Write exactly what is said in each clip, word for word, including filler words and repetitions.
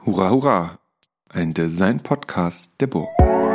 Hurra, hurra! Ein Design-Podcast der Burg.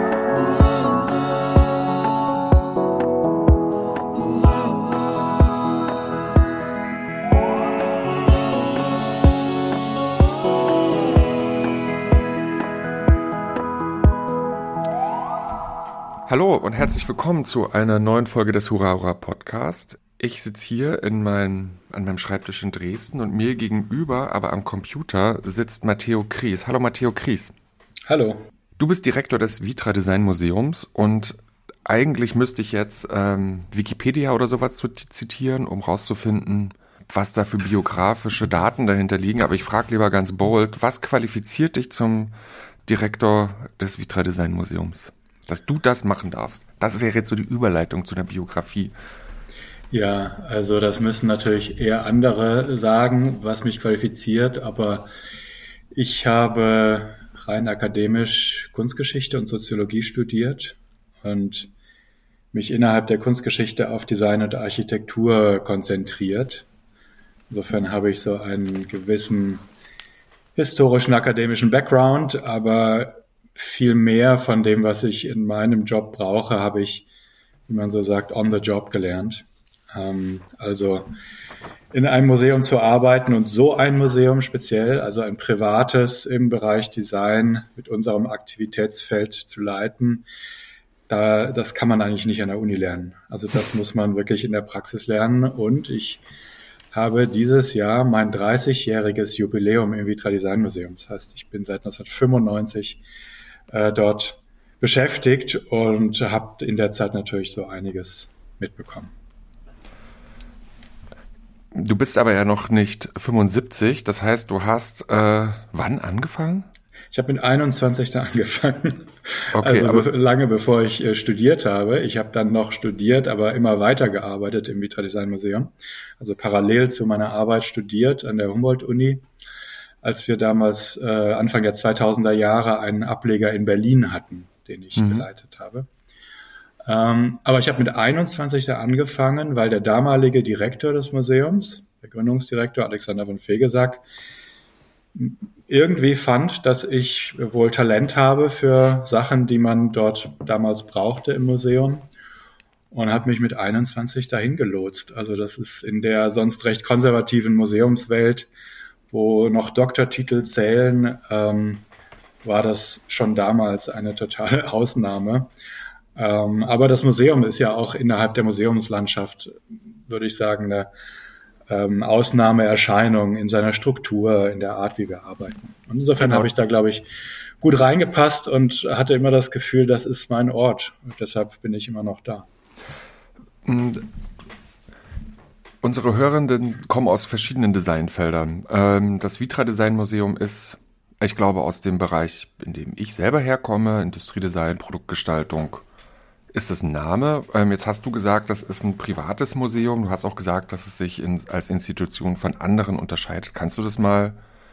Hallo und herzlich willkommen zu einer neuen Folge des Hurra, hurra Podcast. Ich sitze hier in mein, an meinem Schreibtisch in Dresden und mir gegenüber, aber am Computer, sitzt Matteo Kries. Hallo Matteo Kries. Hallo. Du bist Direktor des Vitra Design Museums und eigentlich müsste ich jetzt ähm, Wikipedia oder sowas zu zitieren, um rauszufinden, was da für biografische Daten dahinter liegen. Aber ich frage lieber ganz bold, was qualifiziert dich zum Direktor des Vitra Design Museums? Dass du das machen darfst. Das wäre jetzt so die Überleitung zu der Biografie. Ja, also das müssen natürlich eher andere sagen, was mich qualifiziert, aber ich habe rein akademisch Kunstgeschichte und Soziologie studiert und mich innerhalb der Kunstgeschichte auf Design und Architektur konzentriert. Insofern habe ich so einen gewissen historischen akademischen Background, aber viel mehr von dem, was ich in meinem Job brauche, habe ich, wie man so sagt, on the job gelernt. Ähm, also in einem Museum zu arbeiten und so ein Museum speziell, also ein privates im Bereich Design mit unserem Aktivitätsfeld zu leiten, da, das kann man eigentlich nicht an der Uni lernen. Also das muss man wirklich in der Praxis lernen und ich habe dieses Jahr mein dreißigjähriges Jubiläum im Vitra Design Museum. Das heißt, ich bin seit neunzehnhundertfünfundneunzig äh, dort beschäftigt und habe in der Zeit natürlich so einiges mitbekommen. Du bist aber ja noch nicht fünfundsiebzig, das heißt, du hast äh, wann angefangen? Ich habe mit einundzwanzig da angefangen, okay, also aber be- lange bevor ich äh, studiert habe. Ich habe dann noch studiert, aber immer weitergearbeitet im Vitra Design Museum, also parallel zu meiner Arbeit studiert an der Humboldt-Uni, als wir damals äh, Anfang der zweitausender Jahre einen Ableger in Berlin hatten, den ich Mhm. geleitet habe. Ähm, aber ich habe mit einundzwanzig da angefangen, weil der damalige Direktor des Museums, der Gründungsdirektor Alexander von Fegesack, irgendwie fand, dass ich wohl Talent habe für Sachen, die man dort damals brauchte im Museum und hat mich mit einundzwanzig dahin gelotst. Also das ist in der sonst recht konservativen Museumswelt, wo noch Doktortitel zählen, ähm, war das schon damals eine totale Ausnahme. Ähm, aber das Museum ist ja auch innerhalb der Museumslandschaft, würde ich sagen, eine ähm, Ausnahmeerscheinung in seiner Struktur, in der Art, wie wir arbeiten. Und insofern Genau. habe ich da, glaube ich, gut reingepasst und hatte immer das Gefühl, das ist mein Ort. Und deshalb bin ich immer noch da. Und unsere Hörenden kommen aus verschiedenen Designfeldern. Ähm, das Vitra Design Museum ist, ich glaube, aus dem Bereich, in dem ich selber herkomme, Industriedesign, Produktgestaltung. Ist das ein Name? Ähm, jetzt hast du gesagt, das ist ein privates Museum. Du hast auch gesagt, dass es sich in, als Institution von anderen unterscheidet. Kannst du das mal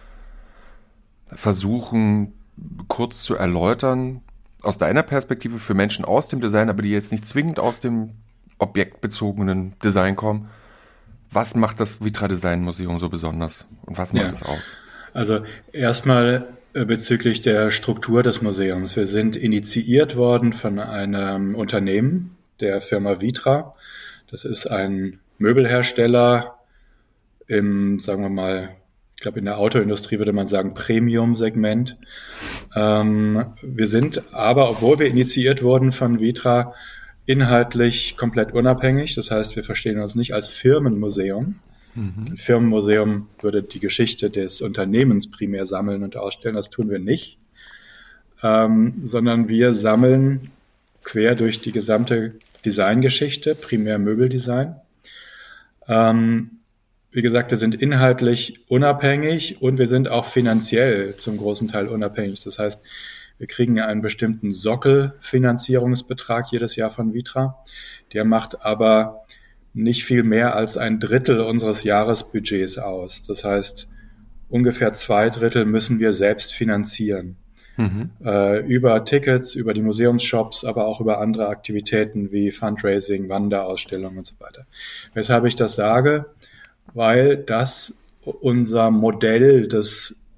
versuchen, kurz zu erläutern, aus deiner Perspektive für Menschen aus dem Design, aber die jetzt nicht zwingend aus dem objektbezogenen Design kommen? Was macht das Vitra Design Museum so besonders und was macht Ja. es aus? Also erstmal äh, bezüglich der Struktur des Museums. Wir sind initiiert worden von einem Unternehmen, der Firma Vitra. Das ist ein Möbelhersteller im, sagen wir mal, ich glaube in der Autoindustrie würde man sagen Premium-Segment. Ähm, wir sind aber, obwohl wir initiiert wurden von Vitra, inhaltlich komplett unabhängig. Das heißt, wir verstehen uns nicht als Firmenmuseum. Ein Firmenmuseum würde die Geschichte des Unternehmens primär sammeln und ausstellen. Das tun wir nicht, ähm, sondern wir sammeln quer durch die gesamte Designgeschichte, primär Möbeldesign. Ähm, wie gesagt, wir sind inhaltlich unabhängig und wir sind auch finanziell zum großen Teil unabhängig. Das heißt, wir kriegen einen bestimmten Sockelfinanzierungsbetrag jedes Jahr von Vitra. Der macht aber nicht viel mehr als ein Drittel unseres Jahresbudgets aus. Das heißt, ungefähr zwei Drittel müssen wir selbst finanzieren. Mhm. Äh, über Tickets, über die Museumsshops, aber auch über andere Aktivitäten wie Fundraising, Wanderausstellungen und so weiter. Weshalb ich das sage? Weil das unser Modell des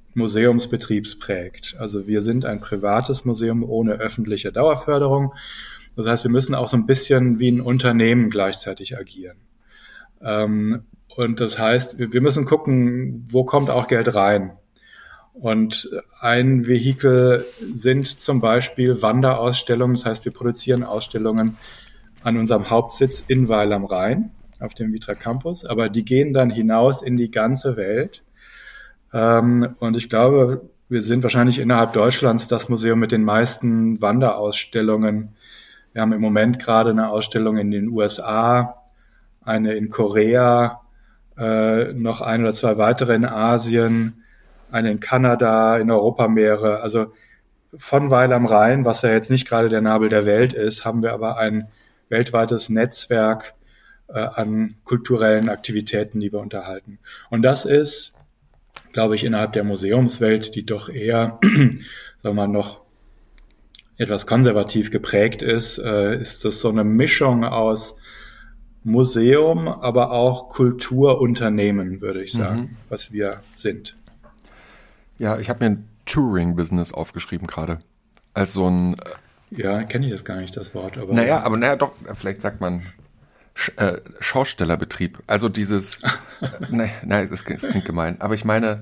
Museumsbetriebs prägt. Also wir sind ein privates Museum ohne öffentliche Dauerförderung. Das heißt, wir müssen auch so ein bisschen wie ein Unternehmen gleichzeitig agieren. Ähm, und das heißt, wir, wir müssen gucken, wo kommt auch Geld rein. Und ein Vehikel sind zum Beispiel Wanderausstellungen. Das heißt, wir produzieren Ausstellungen an unserem Hauptsitz in Weil am Rhein auf dem Vitra Campus. Aber die gehen dann hinaus in die ganze Welt. Ähm, und ich glaube, wir sind wahrscheinlich innerhalb Deutschlands das Museum mit den meisten Wanderausstellungen. Wir haben im Moment gerade eine Ausstellung in den U S A, eine in Korea, äh, noch ein oder zwei weitere in Asien, eine in Kanada, in Europa mehrere. Also von Weil am Rhein, was ja jetzt nicht gerade der Nabel der Welt ist, haben wir aber ein weltweites Netzwerk äh, an kulturellen Aktivitäten, die wir unterhalten. Und das ist, glaube ich, innerhalb der Museumswelt, die doch eher, sagen wir mal, noch etwas konservativ geprägt ist, äh, ist das so eine Mischung aus Museum, aber auch Kulturunternehmen, würde ich sagen, mhm. was wir sind. Ja, ich habe mir ein Touring-Business aufgeschrieben gerade. Als so ein... Ja, kenne ich das gar nicht, das Wort. Aber naja, aber naja, doch, vielleicht sagt man Sch- äh, Schaustellerbetrieb. Also dieses... nein, nein, das klingt, das klingt gemein. Aber ich meine,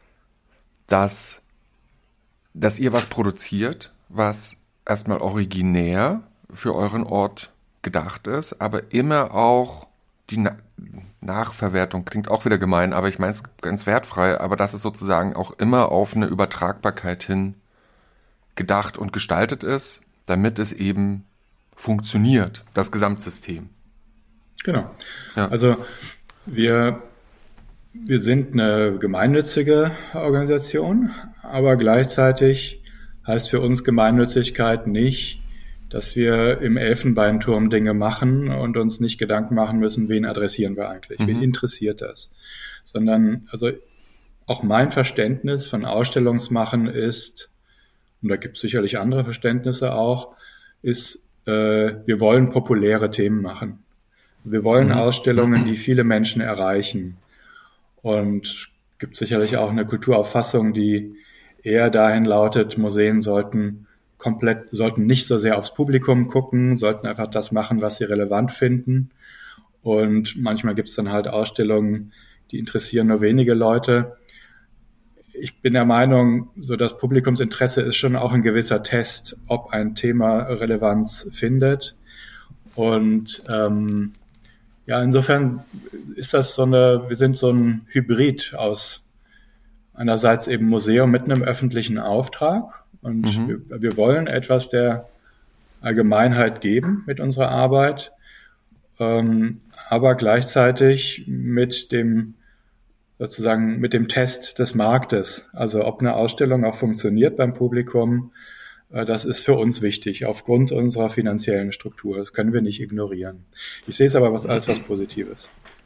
dass, dass ihr was produziert, was erstmal originär für euren Ort gedacht ist, aber immer auch die Na- Nachverwertung klingt auch wieder gemein, aber ich meine es ganz wertfrei, aber dass es sozusagen auch immer auf eine Übertragbarkeit hin gedacht und gestaltet ist, damit es eben funktioniert, das Gesamtsystem. Genau. Ja. Also wir, wir sind eine gemeinnützige Organisation, aber gleichzeitig heißt für uns Gemeinnützigkeit nicht, dass wir im Elfenbeinturm Dinge machen und uns nicht Gedanken machen müssen, wen adressieren wir eigentlich, mhm. wen interessiert das. Sondern, also auch mein Verständnis von Ausstellungsmachen ist, und da gibt es sicherlich andere Verständnisse auch, ist, äh, wir wollen populäre Themen machen. Wir wollen mhm. Ausstellungen, die viele Menschen erreichen. Und gibt sicherlich auch eine Kulturauffassung, die eher dahin lautet, Museen sollten komplett, sollten nicht so sehr aufs Publikum gucken, sollten einfach das machen, was sie relevant finden. Und manchmal gibt es dann halt Ausstellungen, die interessieren nur wenige Leute. Ich bin der Meinung, so das Publikumsinteresse ist schon auch ein gewisser Test, ob ein Thema Relevanz findet. Und ähm, ja, insofern ist das so eine, wir sind so ein Hybrid aus einerseits eben Museum mit einem öffentlichen Auftrag. Und mhm. wir, wir wollen etwas der Allgemeinheit geben mit unserer Arbeit, ähm, aber gleichzeitig mit dem sozusagen mit dem Test des Marktes. Also ob eine Ausstellung auch funktioniert beim Publikum, äh, das ist für uns wichtig aufgrund unserer finanziellen Struktur. Das können wir nicht ignorieren. Ich sehe es aber was, als was Positives.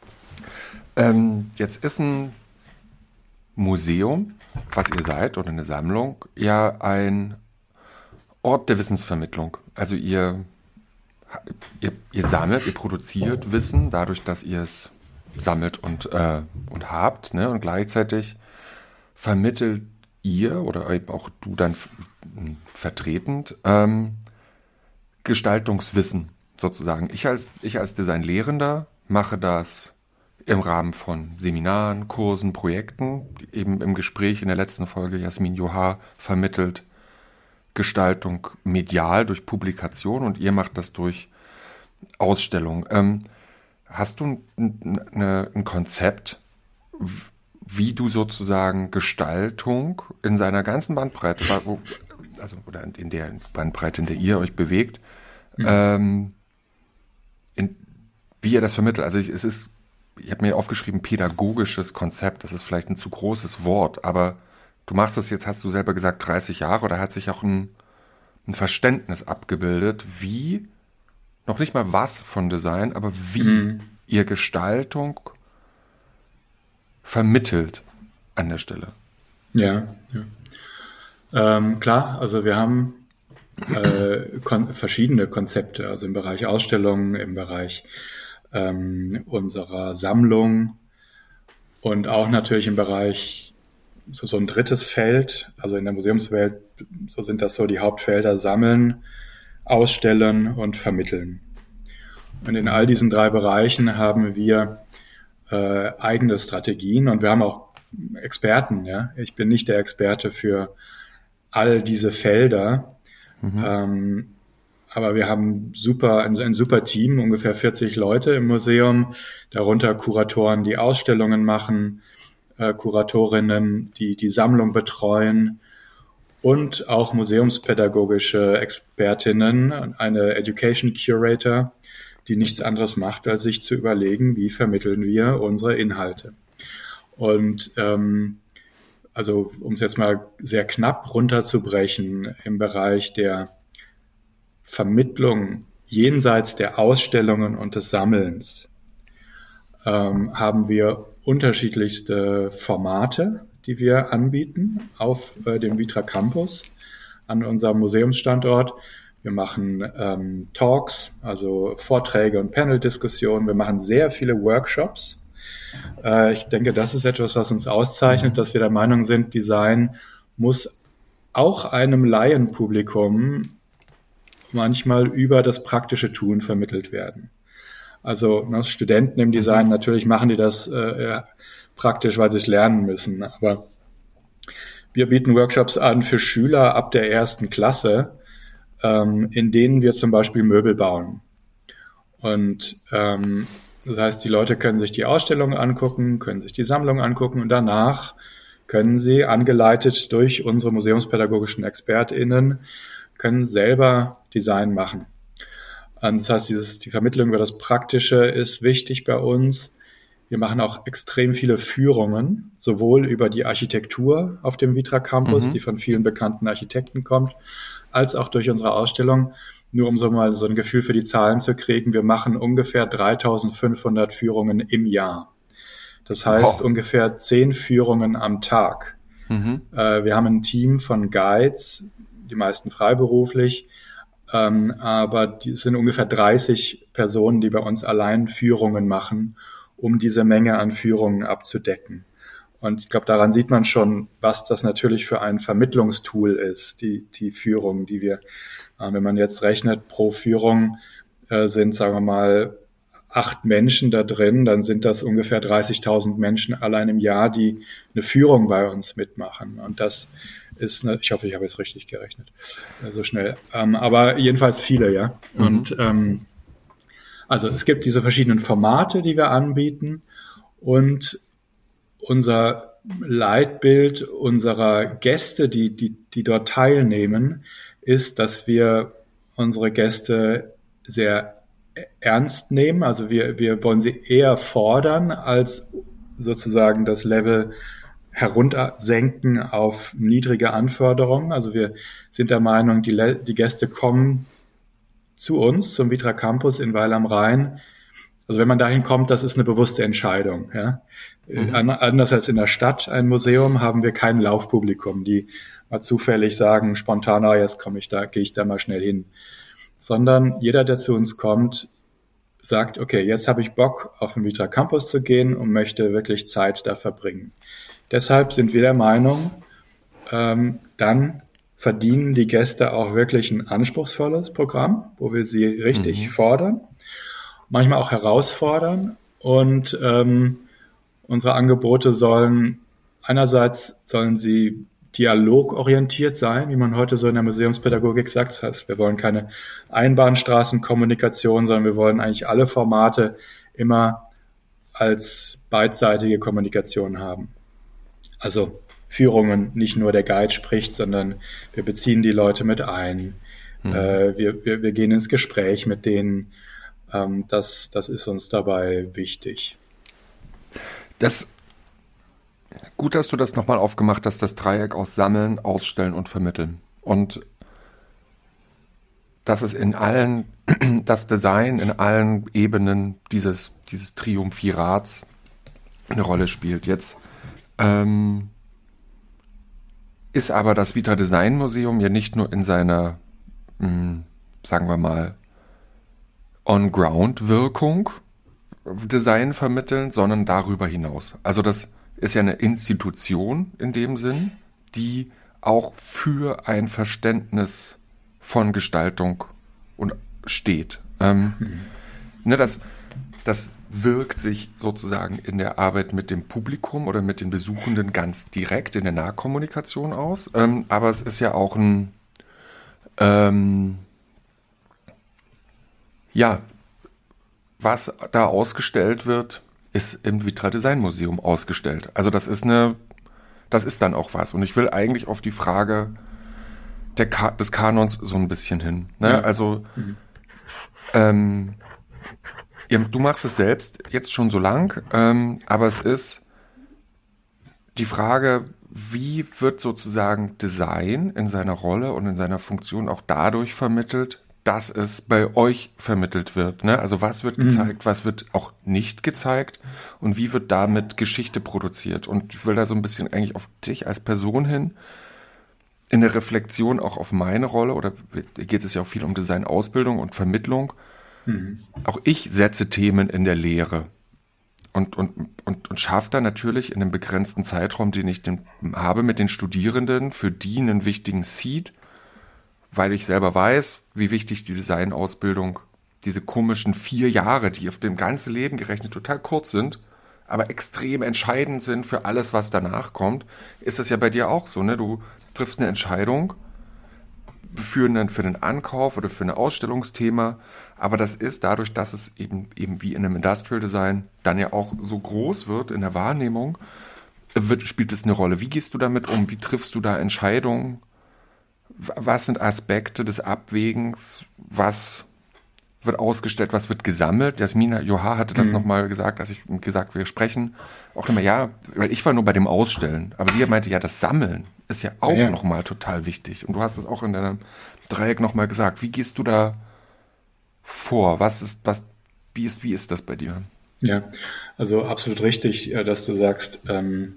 Ähm, jetzt ist ein Museum, was ihr seid, oder eine Sammlung, ja ein Ort der Wissensvermittlung. Also ihr, ihr, ihr sammelt, ihr produziert Wissen, dadurch, dass ihr es sammelt und, äh, und habt, ne? Und gleichzeitig vermittelt ihr, oder eben auch du dann f- vertretend, ähm, Gestaltungswissen sozusagen. Ich als, ich als Designlehrender mache das im Rahmen von Seminaren, Kursen, Projekten, eben im Gespräch in der letzten Folge Jasmin Johar vermittelt Gestaltung medial durch Publikation und ihr macht das durch Ausstellung. Ähm, hast du ein, eine, ein Konzept, wie du sozusagen Gestaltung in seiner ganzen Bandbreite, also oder in der Bandbreite, in der ihr euch bewegt, mhm. ähm, in, wie ihr das vermittelt? Also ich, es ist Ich habe mir aufgeschrieben, pädagogisches Konzept, das ist vielleicht ein zu großes Wort, aber du machst das jetzt, hast du selber gesagt, dreißig Jahre, oder hat sich auch ein, ein Verständnis abgebildet, wie, noch nicht mal was von Design, aber wie mhm. ihr Gestaltung vermittelt an der Stelle. Ja, ja. Ähm, klar, also wir haben äh, kon- verschiedene Konzepte, also im Bereich Ausstellungen, im Bereich unserer Sammlung und auch natürlich im Bereich so, so ein drittes Feld, also in der Museumswelt, so sind das so die Hauptfelder: Sammeln, Ausstellen und Vermitteln. Und in all diesen drei Bereichen haben wir äh, eigene Strategien, und wir haben auch Experten. Ja? Ich bin nicht der Experte für all diese Felder, mhm. ähm, aber wir haben super, ein, ein super Team, ungefähr vierzig Leute im Museum, darunter Kuratoren, die Ausstellungen machen, äh, Kuratorinnen, die die Sammlung betreuen, und auch museumspädagogische Expertinnen, eine Education Curator, die nichts anderes macht, als sich zu überlegen, wie vermitteln wir unsere Inhalte. Und ähm, also um es jetzt mal sehr knapp runterzubrechen, im Bereich der Vermittlung jenseits der Ausstellungen und des Sammelns ähm, haben wir unterschiedlichste Formate, die wir anbieten auf äh, dem Vitra Campus an unserem Museumsstandort. Wir machen ähm, Talks, also Vorträge und Panel-Diskussionen. Wir machen sehr viele Workshops. Äh, ich denke, das ist etwas, was uns auszeichnet, dass wir der Meinung sind, Design muss auch einem Laienpublikum manchmal über das praktische Tun vermittelt werden. Also ne, Studenten im Design, natürlich machen die das äh, praktisch, weil sie es lernen müssen. Aber wir bieten Workshops an für Schüler ab der ersten Klasse, ähm, in denen wir zum Beispiel Möbel bauen. Und ähm, das heißt, die Leute können sich die Ausstellung angucken, können sich die Sammlung angucken, und danach können sie, angeleitet durch unsere museumspädagogischen ExpertInnen, können selber Design machen. Und das heißt, dieses, die Vermittlung über das Praktische ist wichtig bei uns. Wir machen auch extrem viele Führungen, sowohl über die Architektur auf dem Vitra Campus, mhm. die von vielen bekannten Architekten kommt, als auch durch unsere Ausstellung. Nur um so mal so ein Gefühl für die Zahlen zu kriegen, wir machen ungefähr dreitausendfünfhundert Führungen im Jahr. Das heißt, wow. ungefähr zehn Führungen am Tag. Mhm. Äh, wir haben ein Team von Guides, die meisten freiberuflich, ähm, aber die sind ungefähr dreißig Personen, die bei uns allein Führungen machen, um diese Menge an Führungen abzudecken. Und ich glaube, daran sieht man schon, was das natürlich für ein Vermittlungstool ist, die, die Führungen, die wir, äh, wenn man jetzt rechnet, pro Führung äh, sind, sagen wir mal, acht Menschen da drin, dann sind das ungefähr dreißigtausend Menschen allein im Jahr, die eine Führung bei uns mitmachen. Und das ist, eine, ich hoffe, ich habe jetzt richtig gerechnet, äh, so schnell. Ähm, aber jedenfalls viele, ja. Mhm. Und ähm, also es gibt diese verschiedenen Formate, die wir anbieten, und unser Leitbild unserer Gäste, die, die, die dort teilnehmen, ist, dass wir unsere Gäste sehr ernst nehmen. Also wir, wir wollen sie eher fordern, als sozusagen das Level heruntersenken auf niedrige Anforderungen. Also wir sind der Meinung, die, die Gäste kommen zu uns, zum Vitra Campus in Weil am Rhein. Also wenn man dahin kommt, das ist eine bewusste Entscheidung. Ja? Mhm. Anders als in der Stadt, ein Museum, haben wir kein Laufpublikum, die mal zufällig sagen, spontan, ah, jetzt komme ich da, gehe ich da mal schnell hin. Sondern jeder, der zu uns kommt, sagt, okay, jetzt habe ich Bock, auf den Vitra Campus zu gehen und möchte wirklich Zeit da verbringen. Deshalb sind wir der Meinung, ähm, dann verdienen die Gäste auch wirklich ein anspruchsvolles Programm, wo wir sie richtig mhm. fordern, manchmal auch herausfordern, und ähm, unsere Angebote sollen, einerseits sollen sie dialogorientiert sein, wie man heute so in der Museumspädagogik sagt. Das heißt, wir wollen keine Einbahnstraßenkommunikation, sondern wir wollen eigentlich alle Formate immer als beidseitige Kommunikation haben. Also Führungen, nicht nur der Guide spricht, sondern wir beziehen die Leute mit ein. Mhm. Äh, wir, wir, wir gehen ins Gespräch mit denen. Ähm, das, das ist uns dabei wichtig. Das Gut, dass du das nochmal aufgemacht hast, das Dreieck aus Sammeln, Ausstellen und Vermitteln. Und dass es in allen, das Design in allen Ebenen dieses, dieses Triumvirats eine Rolle spielt. Jetzt ähm, ist aber das Vitra Design Museum ja nicht nur in seiner, mh, sagen wir mal, On-Ground-Wirkung Design vermitteln, sondern darüber hinaus. Also das ist ja eine Institution in dem Sinn, die auch für ein Verständnis von Gestaltung und steht. Ähm, mhm. ne, das, das wirkt sich sozusagen in der Arbeit mit dem Publikum oder mit den Besuchenden ganz direkt in der Nahkommunikation aus. Ähm, aber es ist ja auch ein, ähm, ja, was da ausgestellt wird, ist im Vitra Design Museum ausgestellt. Also das ist eine, das ist dann auch was. Und ich will eigentlich auf die Frage der Ka- des Kanons so ein bisschen hin. Ne? Ja. Also mhm. ähm, ja, du machst es selbst jetzt schon so lang, ähm, aber es ist die Frage, wie wird sozusagen Design in seiner Rolle und in seiner Funktion auch dadurch vermittelt, dass es bei euch vermittelt wird. Ne? Also was wird gezeigt, mhm. was wird auch nicht gezeigt und wie wird damit Geschichte produziert. Und ich will da so ein bisschen eigentlich auf dich als Person hin, in der Reflexion auch auf meine Rolle, oder geht es ja auch viel um Design-Ausbildung und Vermittlung. Mhm. Auch ich setze Themen in der Lehre und, und, und, und schaffe da natürlich in einem begrenzten Zeitraum, den ich den, habe mit den Studierenden, für die einen wichtigen Seed, weil ich selber weiß, wie wichtig die Designausbildung, diese komischen vier Jahre, die auf dem ganzen Leben gerechnet total kurz sind, aber extrem entscheidend sind für alles, was danach kommt, ist es ja bei dir auch so, ne? Du triffst eine Entscheidung für einen, für einen Ankauf oder für ein Ausstellungsthema, aber das ist dadurch, dass es eben, eben wie in einem Industrial Design dann ja auch so groß wird in der Wahrnehmung, wird, spielt es eine Rolle. Wie gehst du damit um? Wie triffst du da Entscheidungen? Was sind Aspekte des Abwägens? Was wird ausgestellt? Was wird gesammelt? Jasmina Johar hatte das mhm. nochmal gesagt, als ich gesagt, wir sprechen. Auch immer, ja, weil ich war nur bei dem Ausstellen. Aber sie meinte, ja, das Sammeln ist ja auch ja. nochmal total wichtig. Und du hast es auch in deinem Dreieck nochmal gesagt. Wie gehst du da vor? Was ist, was, wie ist, wie ist das bei dir? Ja, also absolut richtig, dass du sagst, ähm,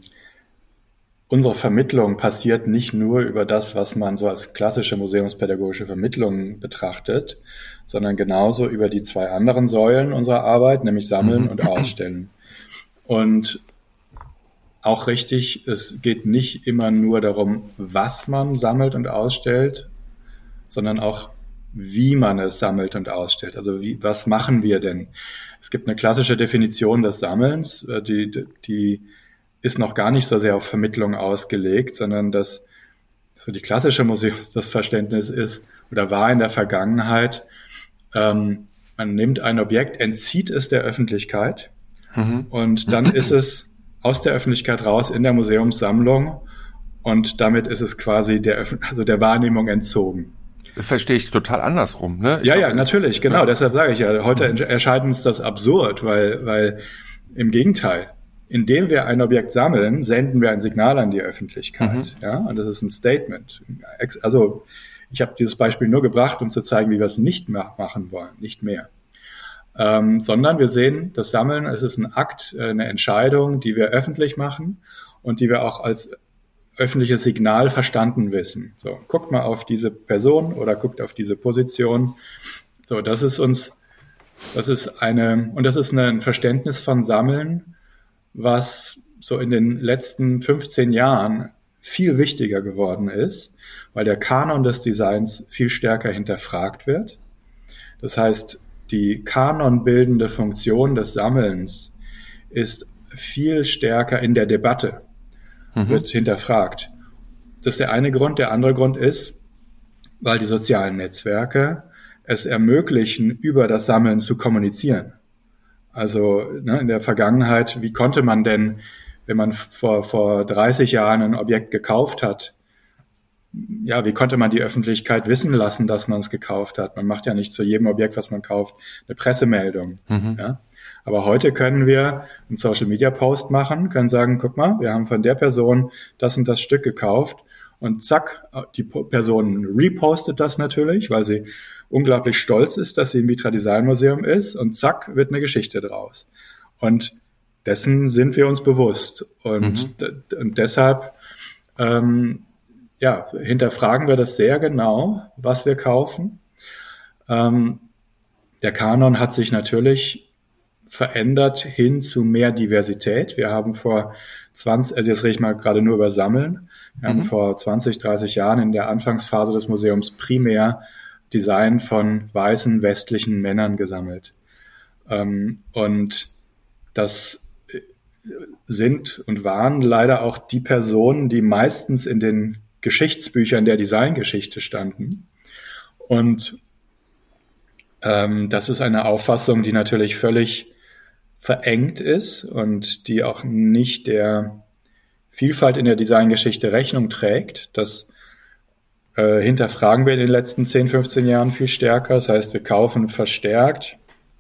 unsere Vermittlung passiert nicht nur über das, was man so als klassische museumspädagogische Vermittlung betrachtet, sondern genauso über die zwei anderen Säulen unserer Arbeit, nämlich Sammeln mhm. und Ausstellen. Und auch richtig, es geht nicht immer nur darum, was man sammelt und ausstellt, sondern auch, wie man es sammelt und ausstellt. Also wie, was machen wir denn? Es gibt eine klassische Definition des Sammelns, die, die ist noch gar nicht so sehr auf Vermittlung ausgelegt, sondern das, so die klassische Museums, das Verständnis ist oder war in der Vergangenheit, ähm, man nimmt ein Objekt, entzieht es der Öffentlichkeit mhm. und dann ist es aus der Öffentlichkeit raus in der Museumssammlung und damit ist es quasi der, also der Wahrnehmung entzogen. Das verstehe ich total andersrum, ne? Ich ja, glaube, ja, natürlich, genau. Ja. Deshalb sage ich ja, heute mhm. erscheint uns das absurd, weil, weil im Gegenteil, indem wir ein Objekt sammeln, senden wir ein Signal an die Öffentlichkeit. Mhm. Ja, und das ist ein Statement. Also ich habe dieses Beispiel nur gebracht, um zu zeigen, wie wir es nicht mehr machen wollen, nicht mehr. Ähm, sondern wir sehen, das Sammeln, es ist ein Akt, eine Entscheidung, die wir öffentlich machen und die wir auch als öffentliches Signal verstanden wissen. So, guckt mal auf diese Person oder guckt auf diese Position. So, das ist uns, das ist eine, und das ist ein Verständnis von Sammeln, was so in den letzten fünfzehn Jahren viel wichtiger geworden ist, weil der Kanon des Designs viel stärker hinterfragt wird. Das heißt, die kanonbildende Funktion des Sammelns ist viel stärker in der Debatte, mhm. wird hinterfragt. Das ist der eine Grund. Der andere Grund ist, weil die sozialen Netzwerke es ermöglichen, über das Sammeln zu kommunizieren. Also ne, in der Vergangenheit, wie konnte man denn, wenn man vor, vor dreißig Jahren ein Objekt gekauft hat, ja, wie konnte man die Öffentlichkeit wissen lassen, dass man es gekauft hat? Man macht ja nicht zu jedem Objekt, was man kauft, eine Pressemeldung. Mhm. Ja? Aber heute können wir einen Social-Media-Post machen, können sagen, guck mal, wir haben von der Person das und das Stück gekauft und zack, die Person repostet das natürlich, weil sie unglaublich stolz ist, dass sie im Vitra Design Museum ist und zack, wird eine Geschichte draus. Und dessen sind wir uns bewusst. Und, mhm. d- und deshalb ähm, ja, hinterfragen wir das sehr genau, was wir kaufen. Ähm, der Kanon hat sich natürlich verändert hin zu mehr Diversität. Wir haben vor zwanzig, also jetzt rede ich mal gerade nur über Sammeln. Wir mhm. haben vor zwanzig, dreißig Jahren in der Anfangsphase des Museums primär Design von weißen westlichen Männern gesammelt. Ähm, und das sind und waren leider auch die Personen, die meistens in den Geschichtsbüchern der Designgeschichte standen. Und ähm, das ist eine Auffassung, die natürlich völlig verengt ist und die auch nicht der Vielfalt in der Designgeschichte Rechnung trägt. Das äh, hinterfragen wir in den letzten zehn, fünfzehn Jahren viel stärker. Das heißt, wir kaufen verstärkt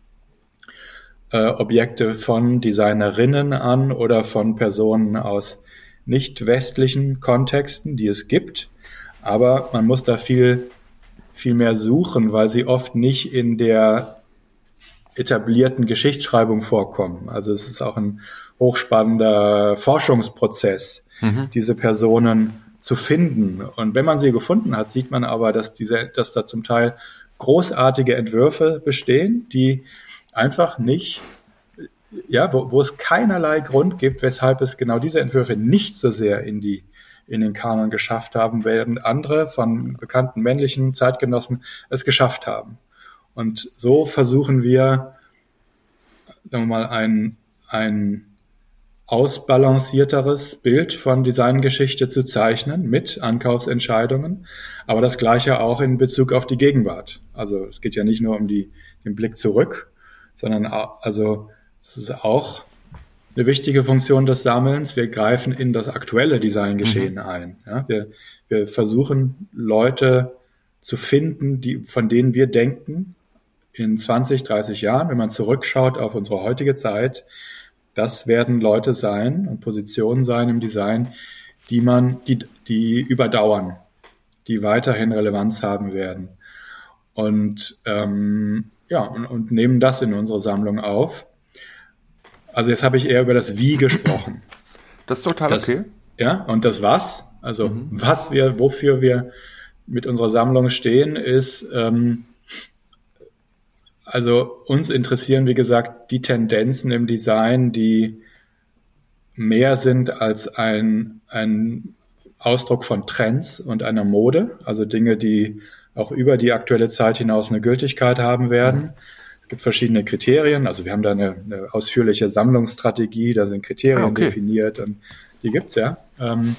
äh, Objekte von Designerinnen an oder von Personen aus nicht westlichen Kontexten, die es gibt. Aber man muss da viel, viel mehr suchen, weil sie oft nicht in der etablierten Geschichtsschreibung vorkommen. Also es ist auch ein hochspannender Forschungsprozess, mhm. diese Personen zu finden. Und wenn man sie gefunden hat, sieht man aber, dass diese, dass da zum Teil großartige Entwürfe bestehen, die einfach nicht, ja, wo, wo es keinerlei Grund gibt, weshalb es genau diese Entwürfe nicht so sehr in die in den Kanon geschafft haben, während andere von bekannten männlichen Zeitgenossen es geschafft haben. Und so versuchen wir, sagen wir mal, ein, ein ausbalancierteres Bild von Designgeschichte zu zeichnen mit Ankaufsentscheidungen, aber das Gleiche auch in Bezug auf die Gegenwart. Also es geht ja nicht nur um die, den Blick zurück, sondern auch, also es ist auch eine wichtige Funktion des Sammelns. Wir greifen in das aktuelle Designgeschehen mhm. ein. Ja, wir, wir versuchen Leute zu finden, die, von denen wir denken, in zwanzig, dreißig Jahren, wenn man zurückschaut auf unsere heutige Zeit, das werden Leute sein und Positionen sein im Design, die man, die, die überdauern, die weiterhin Relevanz haben werden. Und ähm, ja, und, und nehmen das in unsere Sammlung auf. Also jetzt habe ich eher über das Wie gesprochen. Das ist total das, okay. Ja, und das Was, also mhm. was wir, wofür wir mit unserer Sammlung stehen, ist, ähm, also uns interessieren, wie gesagt, die Tendenzen im Design, die mehr sind als ein, ein Ausdruck von Trends und einer Mode, also Dinge, die auch über die aktuelle Zeit hinaus eine Gültigkeit haben werden. Es gibt verschiedene Kriterien, also wir haben da eine, eine ausführliche Sammlungsstrategie, da sind Kriterien ah, okay. definiert und die gibt's ja. Ähm,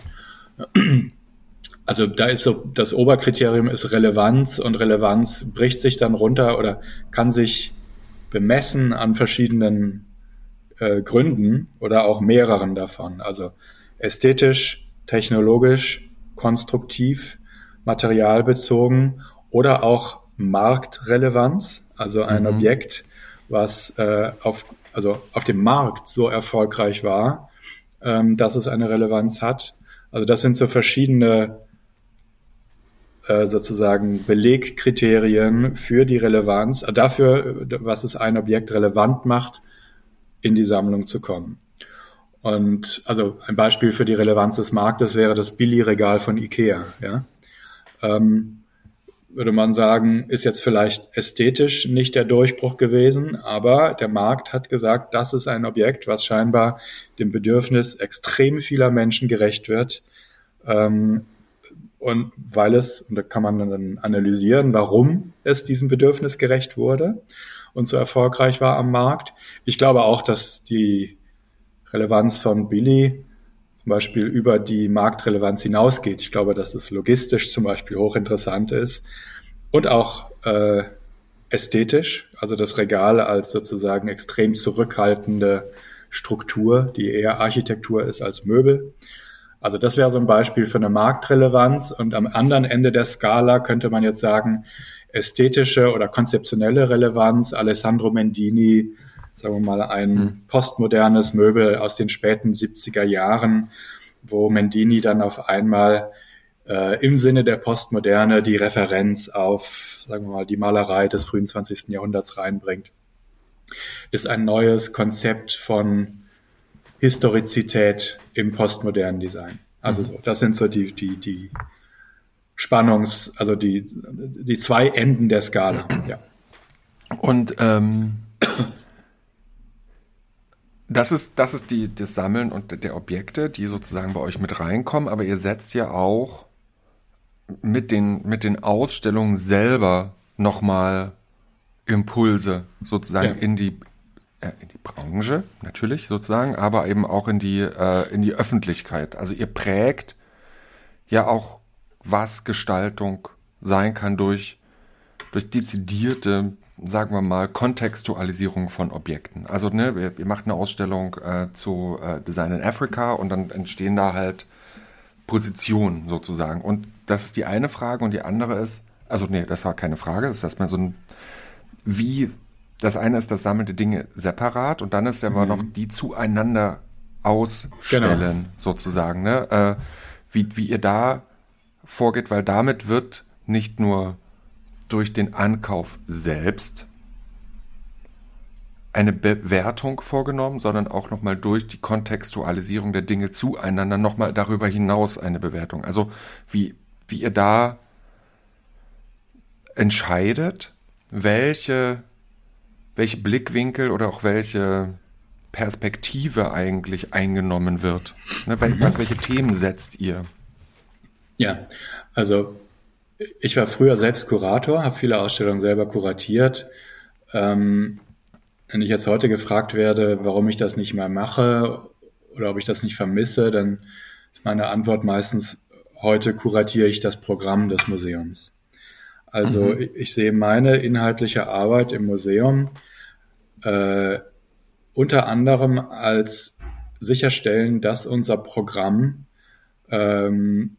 Also da ist so, das Oberkriterium ist Relevanz und Relevanz bricht sich dann runter oder kann sich bemessen an verschiedenen äh, Gründen oder auch mehreren davon. Also ästhetisch, technologisch, konstruktiv, materialbezogen oder auch Marktrelevanz, also ein mhm. Objekt, was äh, auf, also auf dem Markt so erfolgreich war, ähm, dass es eine Relevanz hat. Also das sind so verschiedene sozusagen Belegkriterien für die Relevanz, dafür, was es ein Objekt relevant macht, in die Sammlung zu kommen. Und also ein Beispiel für die Relevanz des Marktes wäre das Billigregal von Ikea. Ja? Ähm, würde man sagen, ist jetzt vielleicht ästhetisch nicht der Durchbruch gewesen, aber der Markt hat gesagt, das ist ein Objekt, was scheinbar dem Bedürfnis extrem vieler Menschen gerecht wird. Ähm, Und weil es, und da kann man dann analysieren, warum es diesem Bedürfnis gerecht wurde und so erfolgreich war am Markt. Ich glaube auch, dass die Relevanz von Billy zum Beispiel über die Marktrelevanz hinausgeht. Ich glaube, dass es logistisch zum Beispiel hochinteressant ist und auch äh, ästhetisch, also das Regal als sozusagen extrem zurückhaltende Struktur, die eher Architektur ist als Möbel. Also das wäre so ein Beispiel für eine Marktrelevanz und am anderen Ende der Skala könnte man jetzt sagen, ästhetische oder konzeptionelle Relevanz, Alessandro Mendini, sagen wir mal ein mhm. postmodernes Möbel aus den späten siebziger Jahren, wo Mendini dann auf einmal äh, im Sinne der Postmoderne die Referenz auf, sagen wir mal, die Malerei des frühen zwanzigsten Jahrhunderts reinbringt. Ist ein neues Konzept von Historizität im postmodernen Design. Also so, das sind so die, die, die Spannungs-, also die, die zwei Enden der Skala, ja. Und, ähm, Das ist, das ist die, das Sammeln und der Objekte, die sozusagen bei euch mit reinkommen, aber ihr setzt ja auch mit den, mit den Ausstellungen selber nochmal Impulse sozusagen Ja. in die, äh, in die Branche, natürlich sozusagen, aber eben auch in die, äh, in die Öffentlichkeit. Also ihr prägt ja auch, was Gestaltung sein kann durch, durch dezidierte, sagen wir mal, Kontextualisierung von Objekten. Also ne, ihr, ihr macht eine Ausstellung äh, zu äh, Design in Africa und dann entstehen da halt Positionen sozusagen. Und das ist die eine Frage und die andere ist, also nee, das war keine Frage, das ist erstmal so ein, wie, das eine ist das Sammeln der Dinge separat und dann ist ja aber noch die zueinander ausstellen Genau. sozusagen, ne? Äh, wie, wie ihr da vorgeht, weil damit wird nicht nur durch den Ankauf selbst eine Bewertung vorgenommen, sondern auch nochmal durch die Kontextualisierung der Dinge zueinander nochmal darüber hinaus eine Bewertung. Also wie, wie ihr da entscheidet, welche, welche Blickwinkel oder auch welche Perspektive eigentlich eingenommen wird. Ne, wel, was, welche Themen setzt ihr? Ja, also ich war früher selbst Kurator, habe viele Ausstellungen selber kuratiert. Ähm, wenn ich jetzt heute gefragt werde, warum ich das nicht mehr mache oder ob ich das nicht vermisse, dann ist meine Antwort meistens, heute kuratiere ich das Programm des Museums. Also Mhm. ich, ich sehe meine inhaltliche Arbeit im Museum äh, unter anderem als sicherstellen, dass unser Programm ähm,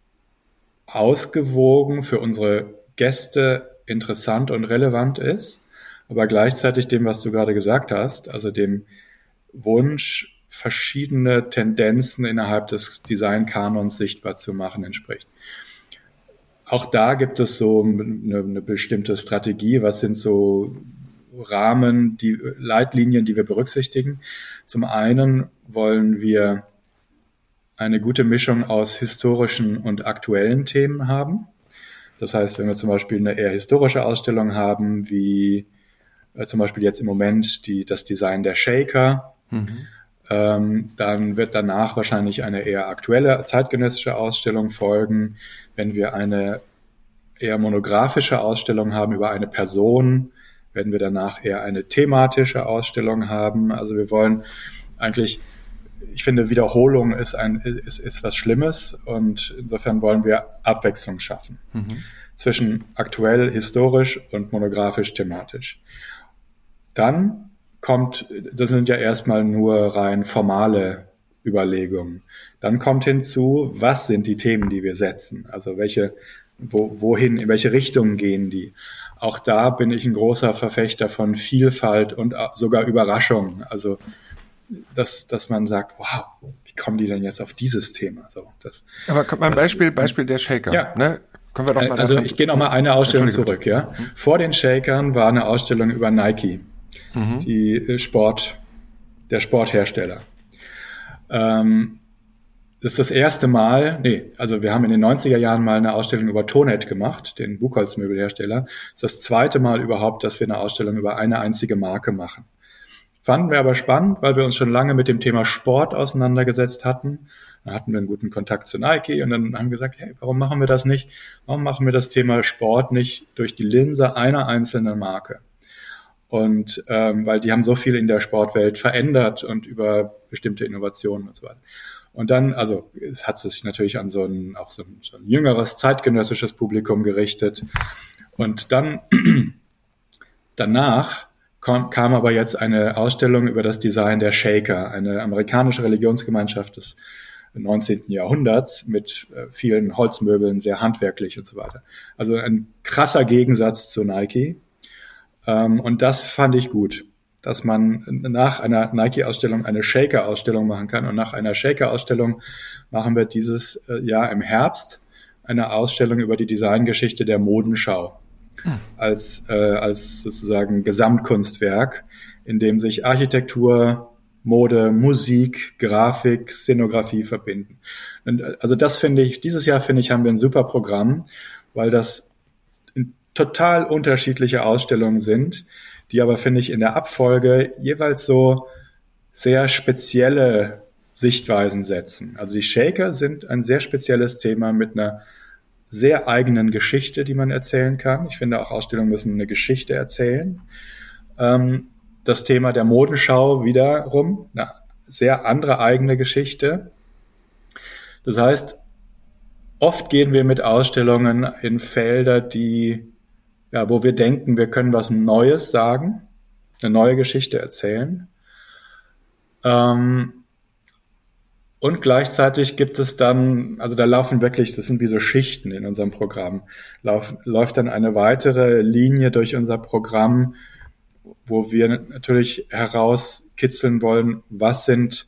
ausgewogen für unsere Gäste interessant und relevant ist, aber gleichzeitig dem, was du gerade gesagt hast, also dem Wunsch, verschiedene Tendenzen innerhalb des Designkanons sichtbar zu machen, entspricht. Auch da gibt es so eine, eine bestimmte Strategie. Was sind so Rahmen, die Leitlinien, die wir berücksichtigen? Zum einen wollen wir eine gute Mischung aus historischen und aktuellen Themen haben. Das heißt, wenn wir zum Beispiel eine eher historische Ausstellung haben, wie äh, zum Beispiel jetzt im Moment die, das Design der Shaker, Mhm. ähm, dann wird danach wahrscheinlich eine eher aktuelle, zeitgenössische Ausstellung folgen. Wenn wir eine eher monographische Ausstellung haben über eine Person, werden wir danach eher eine thematische Ausstellung haben. Also wir wollen eigentlich, ich finde, Wiederholung ist ein, ist, ist was Schlimmes und insofern wollen wir Abwechslung schaffen Mhm. zwischen aktuell, historisch und monographisch, thematisch. Dann kommt, das sind ja erstmal nur rein formale Überlegungen. Dann kommt hinzu, was sind die Themen, die wir setzen? Also welche, wo, wohin, in welche Richtung gehen die? Auch da bin ich ein großer Verfechter von Vielfalt und sogar Überraschung. Also dass, dass man sagt, wow, wie kommen die denn jetzt auf dieses Thema? So, das, Aber kommt mal ein das, Beispiel, Beispiel der Shaker. Ja. Ne? Können wir doch mal Also davon- ich gehe noch mal eine Ausstellung Entschuldige. zurück. Ja, vor den Shakern war eine Ausstellung über Nike, Mhm. die äh, Sport, der Sporthersteller. Ähm, das ist das erste Mal, nee, also wir haben in den neunziger Jahren mal eine Ausstellung über Tonet gemacht, den Buchholzmöbelhersteller. Das ist das zweite Mal überhaupt, dass wir eine Ausstellung über eine einzige Marke machen. Fanden wir aber spannend, weil wir uns schon lange mit dem Thema Sport auseinandergesetzt hatten. Da hatten wir einen guten Kontakt zu Nike und dann haben wir gesagt, hey, warum machen wir das nicht? Warum machen wir das Thema Sport nicht durch die Linse einer einzelnen Marke? Und ähm, weil die haben so viel in der Sportwelt verändert und über bestimmte Innovationen und so weiter. Und dann, also es hat sich natürlich an so ein, auch so ein, so ein jüngeres, zeitgenössisches Publikum gerichtet. Und dann danach kam aber jetzt eine Ausstellung über das Design der Shaker, eine amerikanische Religionsgemeinschaft des neunzehnten Jahrhunderts mit vielen Holzmöbeln, sehr handwerklich und so weiter. Also ein krasser Gegensatz zu Nike. Und das fand ich gut, dass man nach einer Nike-Ausstellung eine Shaker-Ausstellung machen kann. Und nach einer Shaker-Ausstellung machen wir dieses Jahr im Herbst eine Ausstellung über die Designgeschichte der Modenschau. Als, äh, als sozusagen Gesamtkunstwerk, in dem sich Architektur, Mode, Musik, Grafik, Szenografie verbinden. Und also das finde ich, dieses Jahr finde ich, haben wir ein super Programm, weil das total unterschiedliche Ausstellungen sind, die aber, finde ich, in der Abfolge jeweils so sehr spezielle Sichtweisen setzen. Also die Shaker sind ein sehr spezielles Thema mit einer sehr eigenen Geschichte, die man erzählen kann. Ich finde, auch Ausstellungen müssen eine Geschichte erzählen. Ähm, das Thema der Modenschau wiederum, eine sehr andere eigene Geschichte. Das heißt, oft gehen wir mit Ausstellungen in Felder, die, ja, wo wir denken, wir können was Neues sagen, eine neue Geschichte erzählen. Ähm, Und gleichzeitig gibt es dann, also da laufen wirklich, das sind wie so Schichten in unserem Programm, lauf, läuft dann eine weitere Linie durch unser Programm, wo wir natürlich herauskitzeln wollen, was sind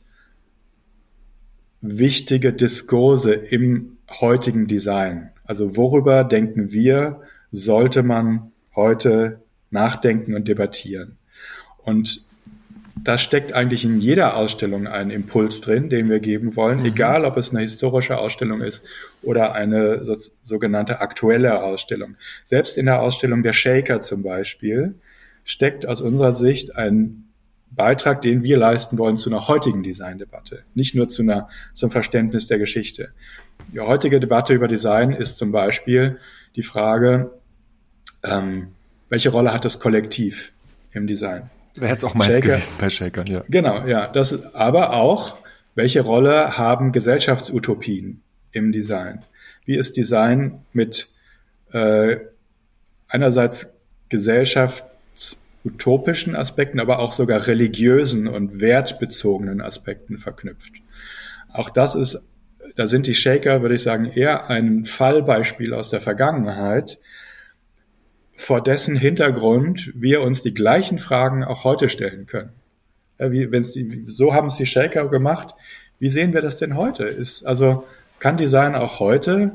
wichtige Diskurse im heutigen Design. Also worüber denken wir, sollte man heute nachdenken und debattieren. Und da steckt eigentlich in jeder Ausstellung ein Impuls drin, den wir geben wollen, mhm. egal ob es eine historische Ausstellung ist oder eine so, sogenannte aktuelle Ausstellung. Selbst in der Ausstellung der Shaker zum Beispiel steckt aus unserer Sicht ein Beitrag, den wir leisten wollen zu einer heutigen Designdebatte, nicht nur zu einer, zum Verständnis der Geschichte. Die heutige Debatte über Design ist zum Beispiel die Frage, ähm, welche Rolle hat das Kollektiv im Design? Wäre jetzt auch meins Shaker, gewesen bei Shakern, ja. Genau, ja. Das ist, aber auch, welche Rolle haben Gesellschaftsutopien im Design? Wie ist Design mit äh, einerseits gesellschaftsutopischen Aspekten, aber auch sogar religiösen und wertbezogenen Aspekten verknüpft? Auch das ist, da sind die Shaker, würde ich sagen, eher ein Fallbeispiel aus der Vergangenheit, vor dessen Hintergrund wir uns die gleichen Fragen auch heute stellen können. Ja, wie, wenn's die, so haben es die Shaker gemacht. Wie sehen wir das denn heute? Ist, also kann Design auch heute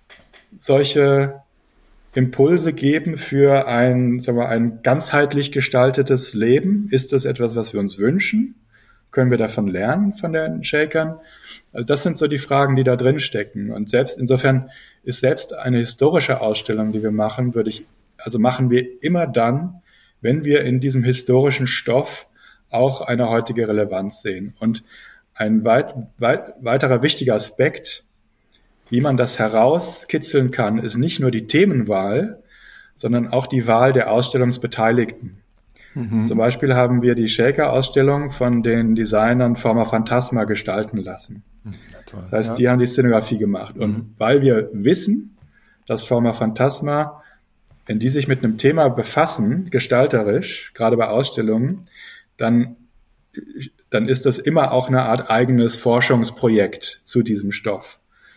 solche Impulse geben für ein, sagen wir, ein ganzheitlich gestaltetes Leben? Ist das etwas, was wir uns wünschen? Können wir davon lernen, von den Shakern? Also das sind so die Fragen, die da drin stecken. Und selbst insofern ist selbst eine historische Ausstellung, die wir machen, würde ich Also machen wir immer dann, wenn wir in diesem historischen Stoff auch eine heutige Relevanz sehen. Und ein weit, weit, weiterer wichtiger Aspekt, wie man das herauskitzeln kann, ist nicht nur die Themenwahl, sondern auch die Wahl der Ausstellungsbeteiligten. Mhm. Zum Beispiel haben wir die Shaker-Ausstellung von den Designern Forma Phantasma gestalten lassen. Ja, toll, das heißt, ja. Die haben die Szenografie gemacht. Und mhm. weil wir wissen, dass Forma Phantasma, wenn die sich mit einem Thema befassen, gestalterisch, gerade bei Ausstellungen, dann, dann ist das immer auch eine Art eigenes Forschungsprojekt zu diesem Stoff.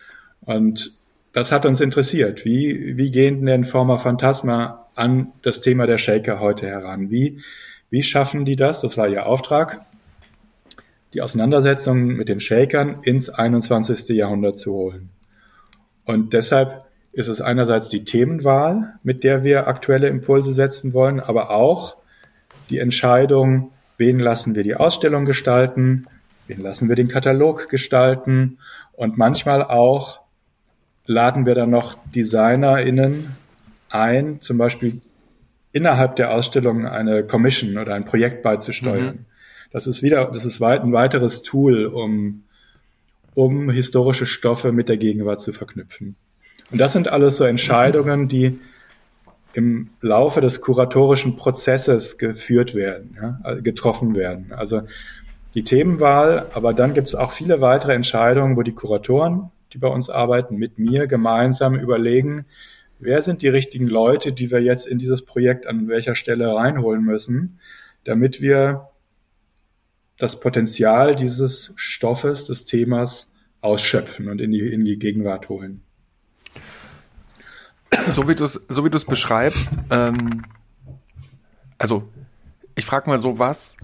Und das hat uns interessiert. Wie, wie gehen denn Forma Phantasma an das Thema der Shaker heute heran? Wie, wie schaffen die das? Das war ihr Auftrag, die Auseinandersetzung mit den Shakern ins einundzwanzigste Jahrhundert zu holen. Und deshalb ist es einerseits die Themenwahl, mit der wir aktuelle Impulse setzen wollen, aber auch die Entscheidung, wen lassen wir die Ausstellung gestalten, wen lassen wir den Katalog gestalten und manchmal auch laden wir dann noch DesignerInnen ein, zum Beispiel innerhalb der Ausstellung eine Commission oder ein Projekt beizusteuern. Mhm. Das ist wieder, das ist weit, ein weiteres Tool, um, um historische Stoffe mit der Gegenwart zu verknüpfen. Und das sind alles so Entscheidungen, die im Laufe des kuratorischen Prozesses geführt werden, ja, getroffen werden. Also die Themenwahl, aber dann gibt es auch viele weitere Entscheidungen, wo die Kuratoren, die bei uns arbeiten, mit mir gemeinsam überlegen, wer sind die richtigen Leute, die wir jetzt in dieses Projekt an welcher Stelle reinholen müssen, damit wir das Potenzial dieses Stoffes, des Themas ausschöpfen und in die, in die Gegenwart holen. So wie du es so wie du es beschreibst, ähm, also ich frage mal so, was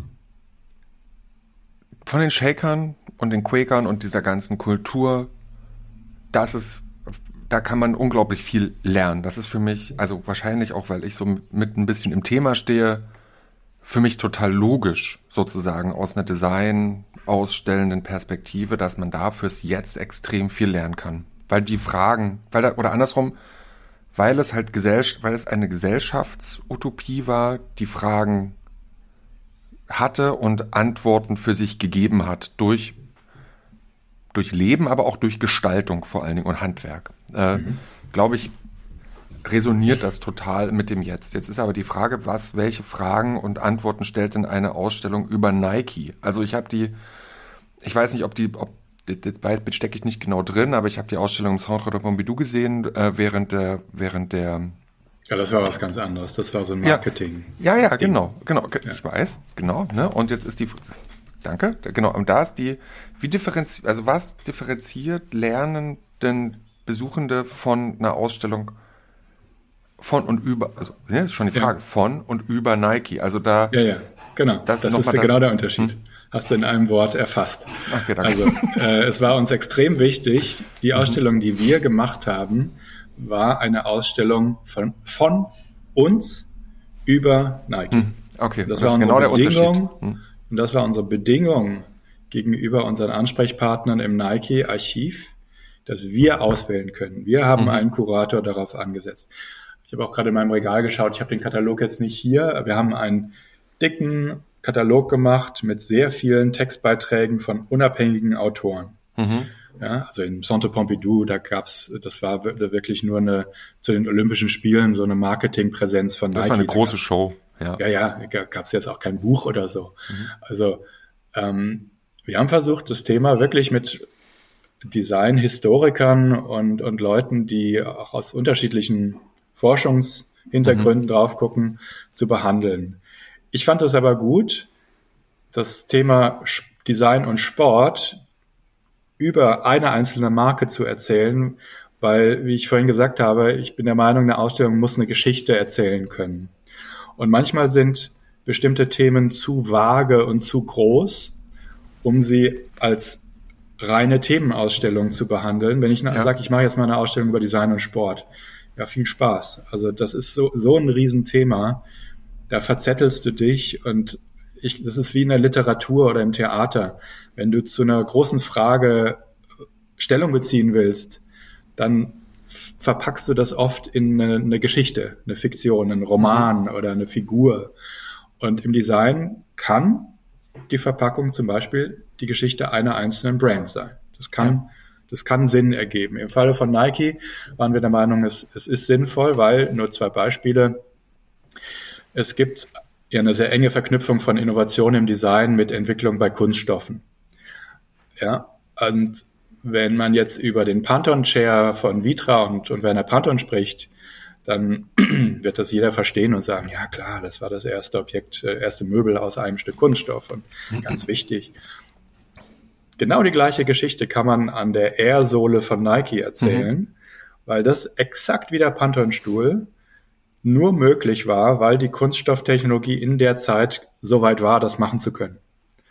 von den Shakern und den Quakern und dieser ganzen Kultur, das ist, da kann man unglaublich viel lernen. Das ist für mich, also wahrscheinlich auch, weil ich so mit ein bisschen im Thema stehe, für mich total logisch sozusagen aus einer Design ausstellenden Perspektive, dass man da fürs Jetzt extrem viel lernen kann. Weil die Fragen, weil da, oder andersrum, weil es halt Gesell, weil es eine Gesellschaftsutopie war, die Fragen hatte und Antworten für sich gegeben hat durch, durch Leben, aber auch durch Gestaltung vor allen Dingen und Handwerk. Äh, mhm. Glaube ich, resoniert das total mit dem Jetzt. Jetzt ist aber die Frage, was, welche Fragen und Antworten stellt denn eine Ausstellung über Nike? Also ich habe die, ich weiß nicht, ob die, ob jetzt stecke ich nicht genau drin, aber ich habe die Ausstellung im Centre de Pompidou gesehen, äh, während der, während der Ja, das war was ganz anderes. Das war so ein Marketing. Ja, ja, ja genau, genau. Ja. Ich weiß, genau. Ne? Und jetzt ist die, danke, genau. Und da ist die, wie differenziert, also was differenziert lernen denn Besuchende von einer Ausstellung von und über, also ne, ist schon die Frage, ja. von und über Nike. Also da. Ja, ja, genau. Das, das ist genau der Unterschied. Hm? Hast du in einem Wort erfasst. Okay, danke. Also äh, es war uns extrem wichtig, die Ausstellung, die wir gemacht haben, war eine Ausstellung von, von uns über Nike. Hm, okay, das, das war ist genau der Bedingung, Unterschied. Hm. Und das war unsere Bedingung gegenüber unseren Ansprechpartnern im Nike-Archiv, dass wir auswählen können. Wir haben mhm. einen Kurator darauf angesetzt. Ich habe auch gerade in meinem Regal geschaut, ich habe den Katalog jetzt nicht hier. Wir haben einen dicken Katalog gemacht mit sehr vielen Textbeiträgen von unabhängigen Autoren. Mhm. Ja, also in Centre Pompidou, da gab's, das war wirklich nur eine, zu den Olympischen Spielen, so eine Marketingpräsenz von Nike. Das war eine große Show, ja. Ja, ja, gab's jetzt auch kein Buch oder so. Mhm. Also, ähm, wir haben versucht, das Thema wirklich mit Designhistorikern und, und Leuten, die auch aus unterschiedlichen Forschungshintergründen mhm. drauf gucken, zu behandeln. Ich fand es aber gut, das Thema Design und Sport über eine einzelne Marke zu erzählen, weil, wie ich vorhin gesagt habe, ich bin der Meinung, eine Ausstellung muss eine Geschichte erzählen können. Und manchmal sind bestimmte Themen zu vage und zu groß, um sie als reine Themenausstellung zu behandeln. Wenn ich ja. sage, ich mache jetzt mal eine Ausstellung über Design und Sport, ja, viel Spaß. Also das ist so, so ein Riesenthema. Da verzettelst du dich und ich, das ist wie in der Literatur oder im Theater. Wenn du zu einer großen Frage Stellung beziehen willst, dann f- verpackst du das oft in eine, eine Geschichte, eine Fiktion, einen Roman oder eine Figur. Und im Design kann die Verpackung zum Beispiel die Geschichte einer einzelnen Brand sein. Das kann, ja. das kann Sinn ergeben. Im Falle von Nike waren wir der Meinung, es, es ist sinnvoll, weil, nur zwei Beispiele, es gibt ja eine sehr enge Verknüpfung von Innovation im Design mit Entwicklung bei Kunststoffen. Ja, und wenn man jetzt über den Pantone-Chair von Vitra und, und Werner Pantone spricht, dann wird das jeder verstehen und sagen, ja klar, das war das erste Objekt, äh, erste Möbel aus einem Stück Kunststoff und ganz wichtig. Genau die gleiche Geschichte kann man an der Air-Sohle von Nike erzählen, mhm. weil das exakt wie der Pantone-Stuhl nur möglich war, weil die Kunststofftechnologie in der Zeit so weit war, das machen zu können.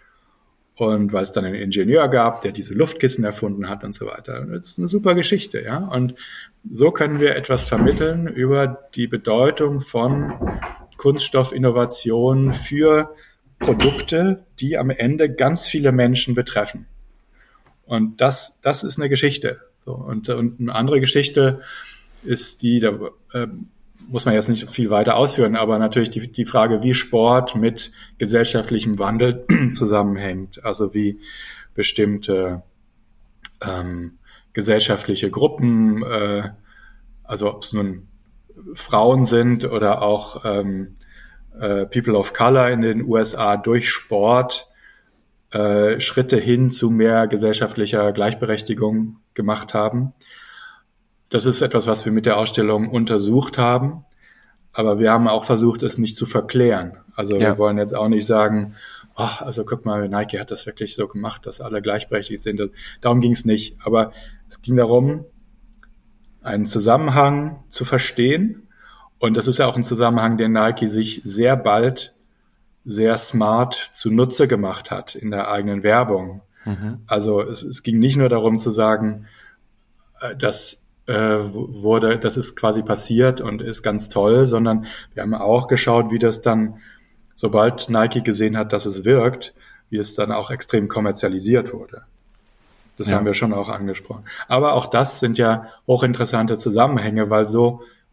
Und weil es dann einen Ingenieur gab, der diese Luftkissen erfunden hat und so weiter. Das ist eine super Geschichte, ja. Und so können wir etwas vermitteln über die Bedeutung von Kunststoffinnovation für Produkte, die am Ende ganz viele Menschen betreffen. Und das, das ist eine Geschichte. So, und, und eine andere Geschichte ist die, da, äh, muss man jetzt nicht viel weiter ausführen, aber natürlich die, die Frage, wie Sport mit gesellschaftlichem Wandel zusammenhängt. Also wie bestimmte ähm, gesellschaftliche Gruppen, äh, also ob es nun Frauen sind oder auch ähm, äh, People of Color in den U S A durch Sport äh, Schritte hin zu mehr gesellschaftlicher Gleichberechtigung gemacht haben. Das ist etwas, was wir mit der Ausstellung untersucht haben, aber wir haben auch versucht, es nicht zu verklären. Also ja. wir wollen jetzt auch nicht sagen, oh, also guck mal, Nike hat das wirklich so gemacht, dass alle gleichberechtigt sind. Darum ging es nicht. Aber es ging darum, einen Zusammenhang zu verstehen. Und das ist ja auch ein Zusammenhang, den Nike sich sehr bald sehr smart zunutze gemacht hat in der eigenen Werbung. Mhm. Also es, es ging nicht nur darum zu sagen, dass wurde, das ist quasi passiert und ist ganz toll, sondern wir haben auch geschaut, wie das dann, sobald Nike gesehen hat, dass es wirkt, wie es dann auch extrem kommerzialisiert wurde. Das ja. haben wir schon auch angesprochen. Aber auch das sind ja hochinteressante Zusammenhänge, weil so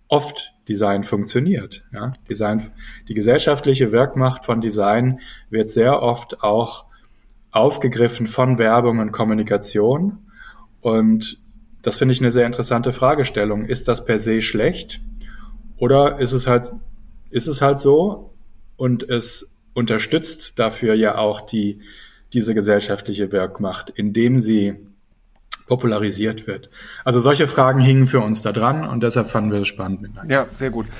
oft Design funktioniert. Ja? Design, die gesellschaftliche Wirkmacht von Design wird sehr oft auch aufgegriffen von Werbung und Kommunikation. Und das finde ich eine sehr interessante Fragestellung. Ist das per se schlecht? Oder ist es halt, ist es halt so? Und es unterstützt dafür ja auch die, diese gesellschaftliche Wirkmacht, indem sie popularisiert wird. Also solche Fragen hingen für uns da dran und deshalb fanden wir es spannend miteinander. Ja, sehr gut.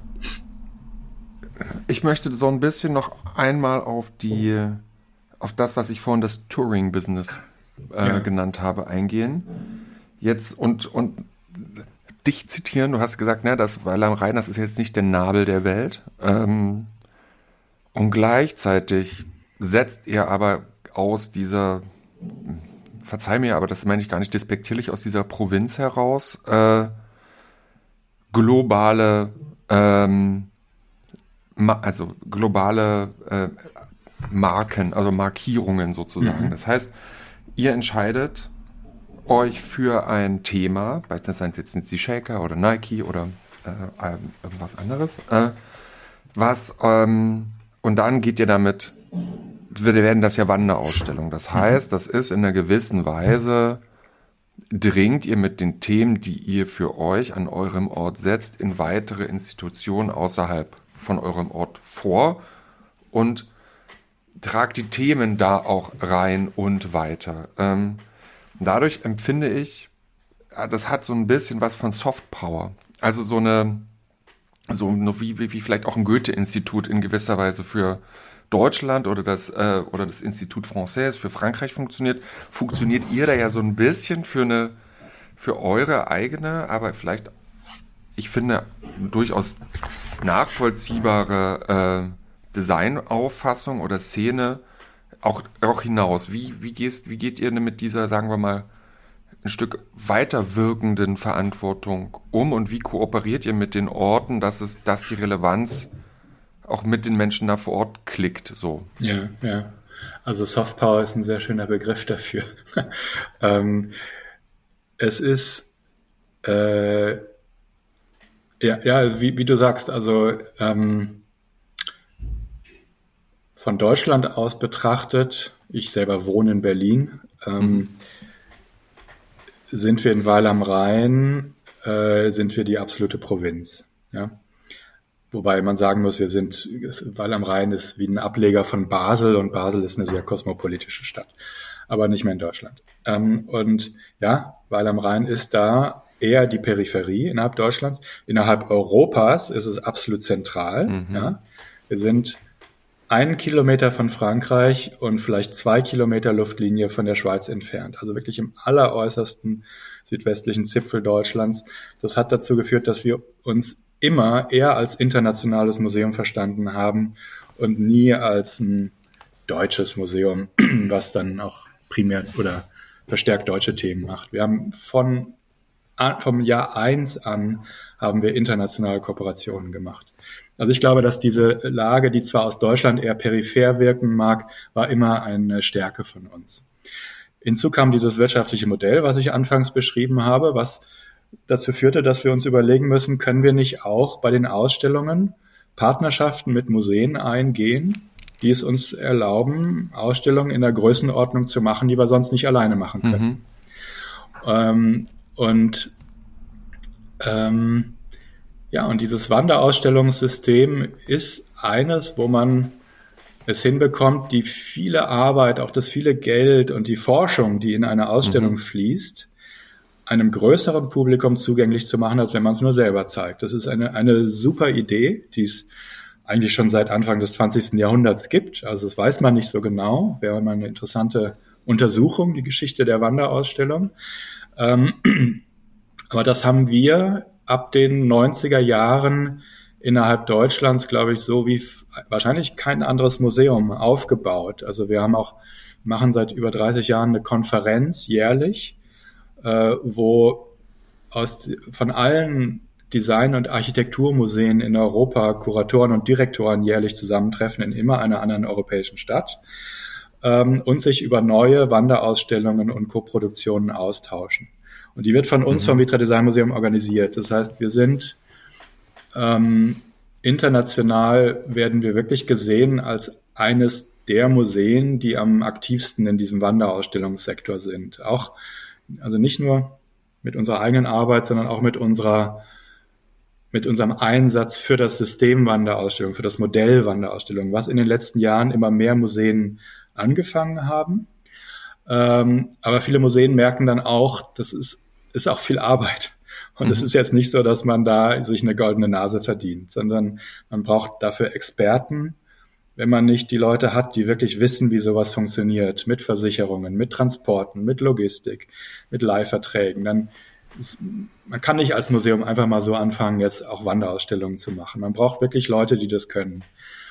Ich möchte so ein bisschen noch einmal auf die, auf das, was ich vorhin das Touring-Business äh, ja. genannt habe, eingehen. Jetzt und, und dich zitieren, du hast gesagt, ne, das Weil am Rhein, das ist jetzt nicht der Nabel der Welt. Ähm, und gleichzeitig setzt ihr aber aus dieser, verzeih mir, aber das meine ich gar nicht despektierlich, aus dieser Provinz heraus, äh, globale, ähm, ma- also globale äh, Marken, also Markierungen sozusagen. Mhm. Das heißt, ihr entscheidet euch für ein Thema, das sind jetzt die Shaker oder Nike oder äh, irgendwas anderes, äh, was ähm, und dann geht ihr damit, wir werden das ja Wanderausstellung. Das heißt, das ist in einer gewissen Weise, dringt ihr mit den Themen, die ihr für euch an eurem Ort setzt, in weitere Institutionen außerhalb von eurem Ort vor und tragt die Themen da auch rein und weiter. Ähm, dadurch empfinde ich, das hat so ein bisschen was von Soft Power. Also so eine, so wie, wie, wie vielleicht auch ein Goethe-Institut in gewisser Weise für Deutschland oder das, äh, oder das Institut Français für Frankreich funktioniert, funktioniert ihr da ja so ein bisschen für eine, für eure eigene, aber vielleicht, ich finde, durchaus nachvollziehbare äh, Designauffassung oder Szene auch, auch hinaus. Wie, wie, gehst, wie geht ihr denn mit dieser, sagen wir mal, ein Stück weiter wirkenden Verantwortung um und wie kooperiert ihr mit den Orten, dass es, dass die Relevanz auch mit den Menschen da vor Ort klickt, so? Ja, ja. Also Soft Power ist ein sehr schöner Begriff dafür. ähm, es ist, äh, ja, ja, wie, wie du sagst, also ähm, von Deutschland aus betrachtet, ich selber wohne in Berlin, ähm, mhm. sind wir in Weil am Rhein, äh, sind wir die absolute Provinz, ja. Wobei man sagen muss, wir sind, Weil am Rhein ist wie ein Ableger von Basel und Basel ist eine sehr kosmopolitische Stadt, aber nicht mehr in Deutschland. Ähm, und ja, Weil am Rhein ist da eher die Peripherie innerhalb Deutschlands. Innerhalb Europas ist es absolut zentral. Mhm. Ja. Wir sind einen Kilometer von Frankreich und vielleicht zwei Kilometer Luftlinie von der Schweiz entfernt. Also wirklich im alleräußersten südwestlichen Zipfel Deutschlands. Das hat dazu geführt, dass wir uns immer eher als internationales Museum verstanden haben und nie als ein deutsches Museum, was dann auch primär oder verstärkt deutsche Themen macht. Wir haben von, vom Jahr eins an haben wir internationale Kooperationen gemacht. Also ich glaube, dass diese Lage, die zwar aus Deutschland eher peripher wirken mag, war immer eine Stärke von uns. Hinzu kam dieses wirtschaftliche Modell, was ich anfangs beschrieben habe, was dazu führte, dass wir uns überlegen müssen, können wir nicht auch bei den Ausstellungen Partnerschaften mit Museen eingehen, die es uns erlauben, Ausstellungen in der Größenordnung zu machen, die wir sonst nicht alleine machen können. Mhm. Ähm, und ähm, ja, und dieses Wanderausstellungssystem ist eines, wo man es hinbekommt, die viele Arbeit, auch das viele Geld und die Forschung, die in eine Ausstellung mhm. fließt, einem größeren Publikum zugänglich zu machen, als wenn man es nur selber zeigt. Das ist eine, eine super Idee, die es eigentlich schon seit Anfang des zwanzigsten Jahrhunderts gibt. Also das weiß man nicht so genau. Wäre mal eine interessante Untersuchung, die Geschichte der Wanderausstellung. Ähm, aber das haben wir ab den neunziger Jahren innerhalb Deutschlands, glaube ich, so wie wahrscheinlich kein anderes Museum aufgebaut. Also wir haben auch, machen seit über dreißig Jahren eine Konferenz jährlich, äh, wo aus, von allen Design- und Architekturmuseen in Europa Kuratoren und Direktoren jährlich zusammentreffen in immer einer anderen europäischen Stadt ähm, und sich über neue Wanderausstellungen und Koproduktionen austauschen. Und die wird von uns, mhm. vom Vitra Design Museum organisiert. Das heißt, wir sind Ähm, international werden wir wirklich gesehen als eines der Museen, die am aktivsten in diesem Wanderausstellungssektor sind. Auch, also nicht nur mit unserer eigenen Arbeit, sondern auch mit unserer, mit unserem Einsatz für das System Wanderausstellung, für das Modell Wanderausstellung, was in den letzten Jahren immer mehr Museen angefangen haben. Ähm, aber viele Museen merken dann auch, das ist, ist auch viel Arbeit. Und mhm. es ist jetzt nicht so, dass man da sich eine goldene Nase verdient, sondern man braucht dafür Experten. Wenn man nicht die Leute hat, die wirklich wissen, wie sowas funktioniert, mit Versicherungen, mit Transporten, mit Logistik, mit Leihverträgen, dann ist, man kann nicht als Museum einfach mal so anfangen, jetzt auch Wanderausstellungen zu machen. Man braucht wirklich Leute, die das können.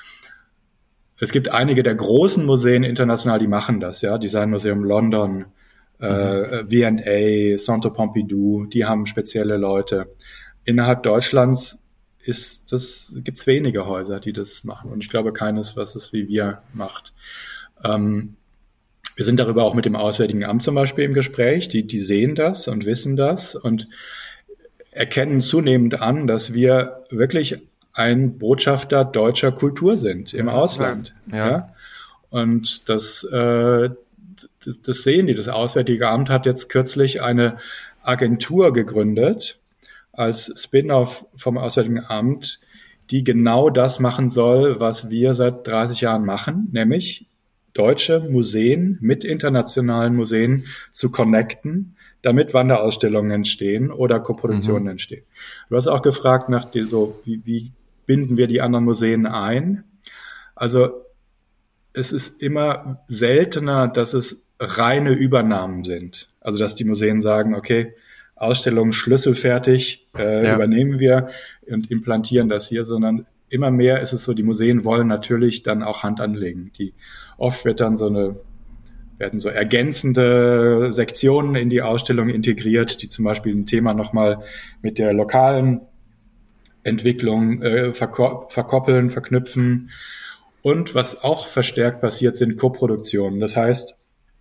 Es gibt einige der großen Museen international, die machen das, ja, Designmuseum London, mhm. äh, V and A, Centre Pompidou, die haben spezielle Leute. Innerhalb Deutschlands ist das, gibt's wenige Häuser, die das machen. Und ich glaube keines, was es wie wir macht. Ähm, wir sind darüber auch mit dem Auswärtigen Amt zum Beispiel im Gespräch. Die, die sehen das und wissen das und erkennen zunehmend an, dass wir wirklich ein Botschafter deutscher Kultur sind im ja, Ausland. Ja. Ja. Und das, äh, das sehen die. Das Auswärtige Amt hat jetzt kürzlich eine Agentur gegründet, als Spin-off vom Auswärtigen Amt, die genau das machen soll, was wir seit dreißig Jahren machen, nämlich deutsche Museen mit internationalen Museen zu connecten, damit Wanderausstellungen entstehen oder Koproduktionen mhm. entstehen. Du hast auch gefragt nach die, so, wie, wie binden wir die anderen Museen ein? Also es ist immer seltener, dass es reine Übernahmen sind. Also dass die Museen sagen, okay, Ausstellung schlüsselfertig, äh, ja. übernehmen wir und implantieren das hier, sondern immer mehr ist es so, die Museen wollen natürlich dann auch Hand anlegen. Die, oft wird dann so eine, werden so ergänzende Sektionen in die Ausstellung integriert, die zum Beispiel ein Thema nochmal mit der lokalen Entwicklung äh, verko- verkoppeln, verknüpfen. Und was auch verstärkt passiert, sind Koproduktionen. Das heißt,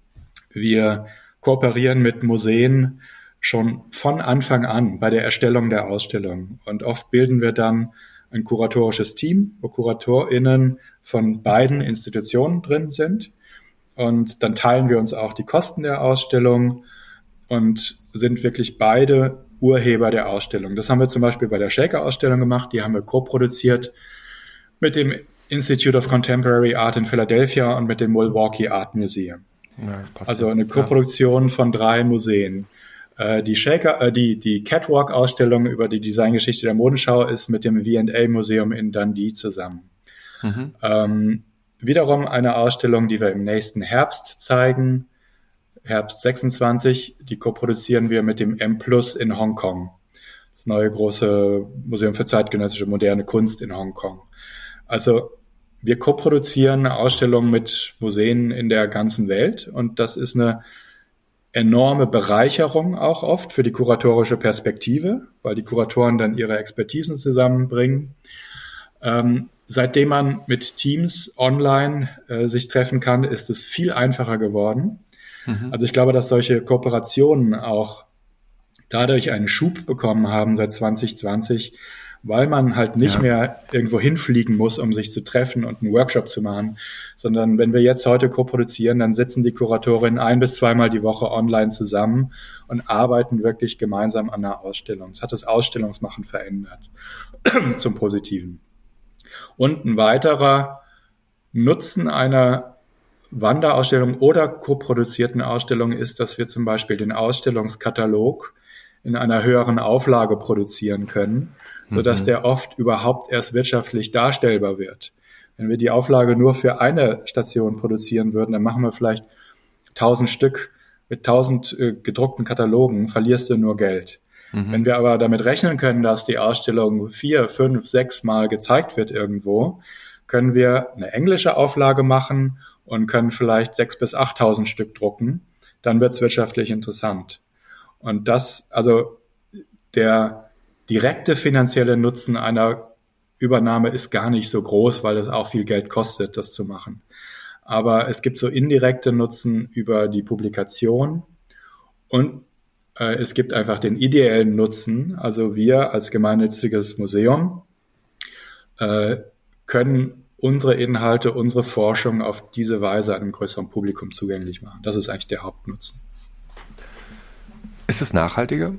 wir kooperieren mit Museen schon von Anfang an bei der Erstellung der Ausstellung. Und oft bilden wir dann ein kuratorisches Team, wo KuratorInnen von beiden Institutionen drin sind. Und dann teilen wir uns auch die Kosten der Ausstellung und sind wirklich beide Urheber der Ausstellung. Das haben wir zum Beispiel bei der Shaker-Ausstellung gemacht. Die haben wir co-produziert mit dem Institute of Contemporary Art in Philadelphia und mit dem Milwaukee Art Museum. Ja, also eine Co-Produktion von drei Museen. Die Shaker, äh, die, die Catwalk-Ausstellung über die Designgeschichte der Modenschau ist mit dem V and A Museum in Dundee zusammen. Mhm. Ähm, wiederum eine Ausstellung, die wir im nächsten Herbst zeigen, Herbst sechsundzwanzig, die koproduzieren wir mit dem M Plus in Hongkong. Das neue große Museum für zeitgenössische moderne Kunst in Hongkong. Also wir koproduzieren Ausstellungen mit Museen in der ganzen Welt und das ist eine enorme Bereicherung auch oft für die kuratorische Perspektive, weil die Kuratoren dann ihre Expertisen zusammenbringen. Ähm, seitdem man mit Teams online äh, sich treffen kann, ist es viel einfacher geworden. Mhm. Also ich glaube, dass solche Kooperationen auch dadurch einen Schub bekommen haben seit zwanzig zwanzig, weil man halt nicht ja. mehr irgendwo hinfliegen muss, um sich zu treffen und einen Workshop zu machen, sondern wenn wir jetzt heute co-produzieren, dann sitzen die Kuratorinnen ein- bis zweimal die Woche online zusammen und arbeiten wirklich gemeinsam an einer Ausstellung. Das hat das Ausstellungsmachen verändert zum Positiven. Und ein weiterer Nutzen einer Wanderausstellung oder co-produzierten Ausstellung ist, dass wir zum Beispiel den Ausstellungskatalog in einer höheren Auflage produzieren können, sodass mhm. der oft überhaupt erst wirtschaftlich darstellbar wird. Wenn wir die Auflage nur für eine Station produzieren würden, dann machen wir vielleicht tausend Stück mit tausend äh, gedruckten Katalogen, verlierst du nur Geld. Mhm. Wenn wir aber damit rechnen können, dass die Ausstellung vier, fünf, sechs Mal gezeigt wird irgendwo, können wir eine englische Auflage machen und können vielleicht sechstausend bis achttausend Stück drucken. Dann wird es wirtschaftlich interessant. Und das, also der direkte finanzielle Nutzen einer Übernahme ist gar nicht so groß, weil es auch viel Geld kostet, das zu machen. Aber es gibt so indirekte Nutzen über die Publikation und äh, es gibt einfach den ideellen Nutzen. Also wir als gemeinnütziges Museum äh, können unsere Inhalte, unsere Forschung auf diese Weise einem größeren Publikum zugänglich machen. Das ist eigentlich der Hauptnutzen. Ist es nachhaltiger?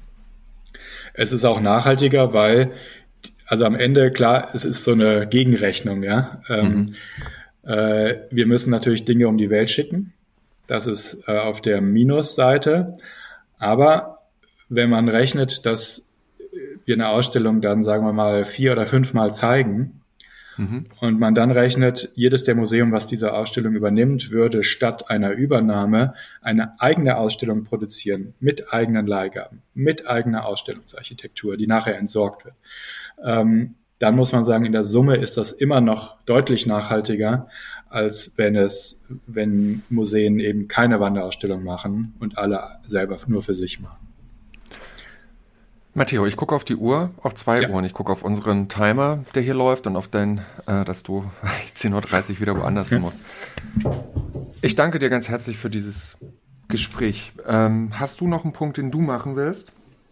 Es ist auch nachhaltiger, weil, also am Ende, klar, es ist so eine Gegenrechnung, ja. Mhm. Ähm, äh, wir müssen natürlich Dinge um die Welt schicken. Das ist äh, auf der Minusseite. Aber wenn man rechnet, dass wir eine Ausstellung dann, sagen wir mal, vier oder fünfmal zeigen, mhm. und man dann rechnet, jedes der Museum, was diese Ausstellung übernimmt, würde statt einer Übernahme eine eigene Ausstellung produzieren, mit eigenen Leihgaben, mit eigener Ausstellungsarchitektur, die nachher entsorgt wird. Ähm, dann muss man sagen, in der Summe ist das immer noch deutlich nachhaltiger, als wenn es, wenn Museen eben keine Wanderausstellung machen und alle selber nur für sich machen. Matteo, ich gucke auf die Uhr, auf zwei ja. Uhren. Ich gucke auf unseren Timer, der hier läuft, und auf dein, äh, dass du zehn Uhr dreißig wieder woanders hin musst. Ich danke dir ganz herzlich für dieses Gespräch. Ähm, hast du noch einen Punkt, den du machen willst?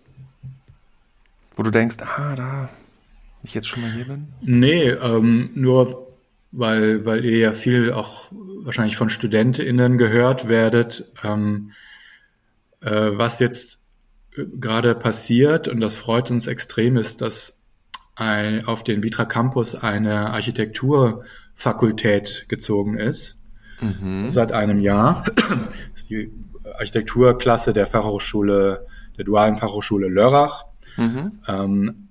Wo du denkst, ah, da ich jetzt schon mal hier bin? Nee, ähm, nur weil, weil ihr ja viel auch wahrscheinlich von StudentInnen gehört werdet, ähm, äh, was jetzt gerade passiert, und das freut uns extrem, ist, dass ein, auf den Vitra Campus eine Architekturfakultät gezogen ist. Mhm. Seit einem Jahr. Das ist die Architekturklasse der Fachhochschule, der dualen Fachhochschule Lörrach. Mhm. Ähm,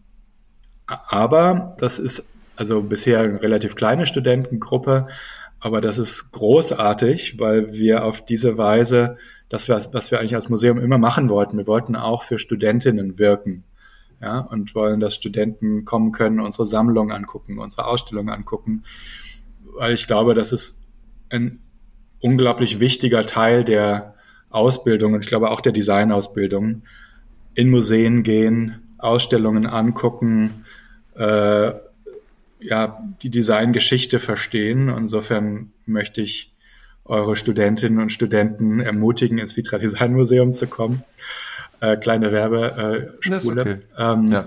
aber das ist also bisher eine relativ kleine Studentengruppe, aber das ist großartig, weil wir auf diese Weise das, was wir eigentlich als Museum immer machen wollten. Wir wollten auch für Studentinnen wirken, ja, und wollen, dass Studenten kommen können, unsere Sammlung angucken, unsere Ausstellung angucken, weil ich glaube, das ist ein unglaublich wichtiger Teil der Ausbildung, und ich glaube auch der Designausbildung. In Museen gehen, Ausstellungen angucken, äh, ja, die Designgeschichte verstehen. Insofern möchte ich eure Studentinnen und Studenten ermutigen, ins Vitra Design Museum zu kommen. Äh, kleine Werbespule. Okay. Ähm, ja.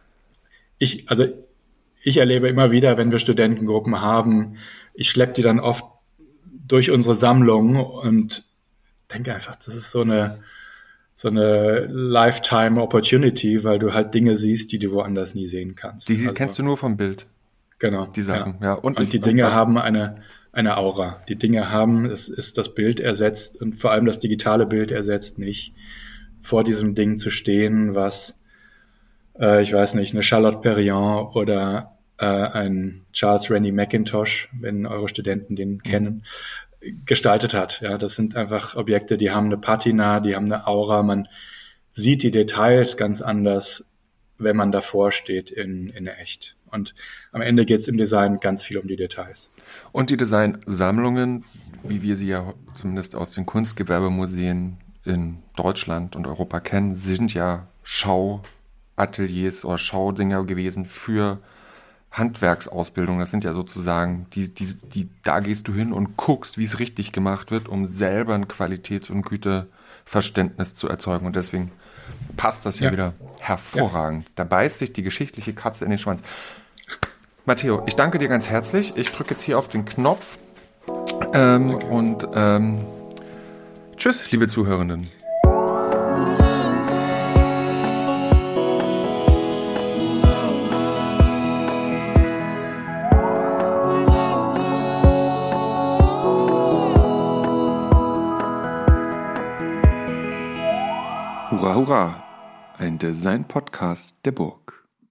Ich, also ich erlebe immer wieder, wenn wir Studentengruppen haben, ich schleppe die dann oft durch unsere Sammlung und denke einfach, das ist so eine so eine Lifetime Opportunity, weil du halt Dinge siehst, die du woanders nie sehen kannst. Die also, kennst du nur vom Bild. Genau. Die Sachen, ja. ja. Und, und ich, die Dinge haben eine eine Aura. Die Dinge haben, es ist das Bild ersetzt, und vor allem das digitale Bild ersetzt nicht, vor diesem Ding zu stehen, was, äh, ich weiß nicht, eine Charlotte Perriand oder äh, ein Charles Rennie Mackintosh, wenn eure Studenten den kennen, mhm. gestaltet hat. Ja, das sind einfach Objekte, die haben eine Patina, die haben eine Aura. Man sieht die Details ganz anders, wenn man davor steht in, in echt. Und am Ende geht es im Design ganz viel um die Details. Und die Designsammlungen, wie wir sie ja zumindest aus den Kunstgewerbemuseen in Deutschland und Europa kennen, sind ja Schauateliers oder Schaudinger gewesen für Handwerksausbildung. Das sind ja sozusagen, die, die, die, da gehst du hin und guckst, wie es richtig gemacht wird, um selber ein Qualitäts- und Güteverständnis zu erzeugen. Und deswegen passt das ja, ja wieder hervorragend. Ja. Da beißt sich die geschichtliche Katze in den Schwanz. Matteo, ich danke dir ganz herzlich. Ich drücke jetzt hier auf den Knopf. Ähm, okay. Und ähm, tschüss, liebe Zuhörenden. Hurra, hurra! Ein Design-Podcast der Burg.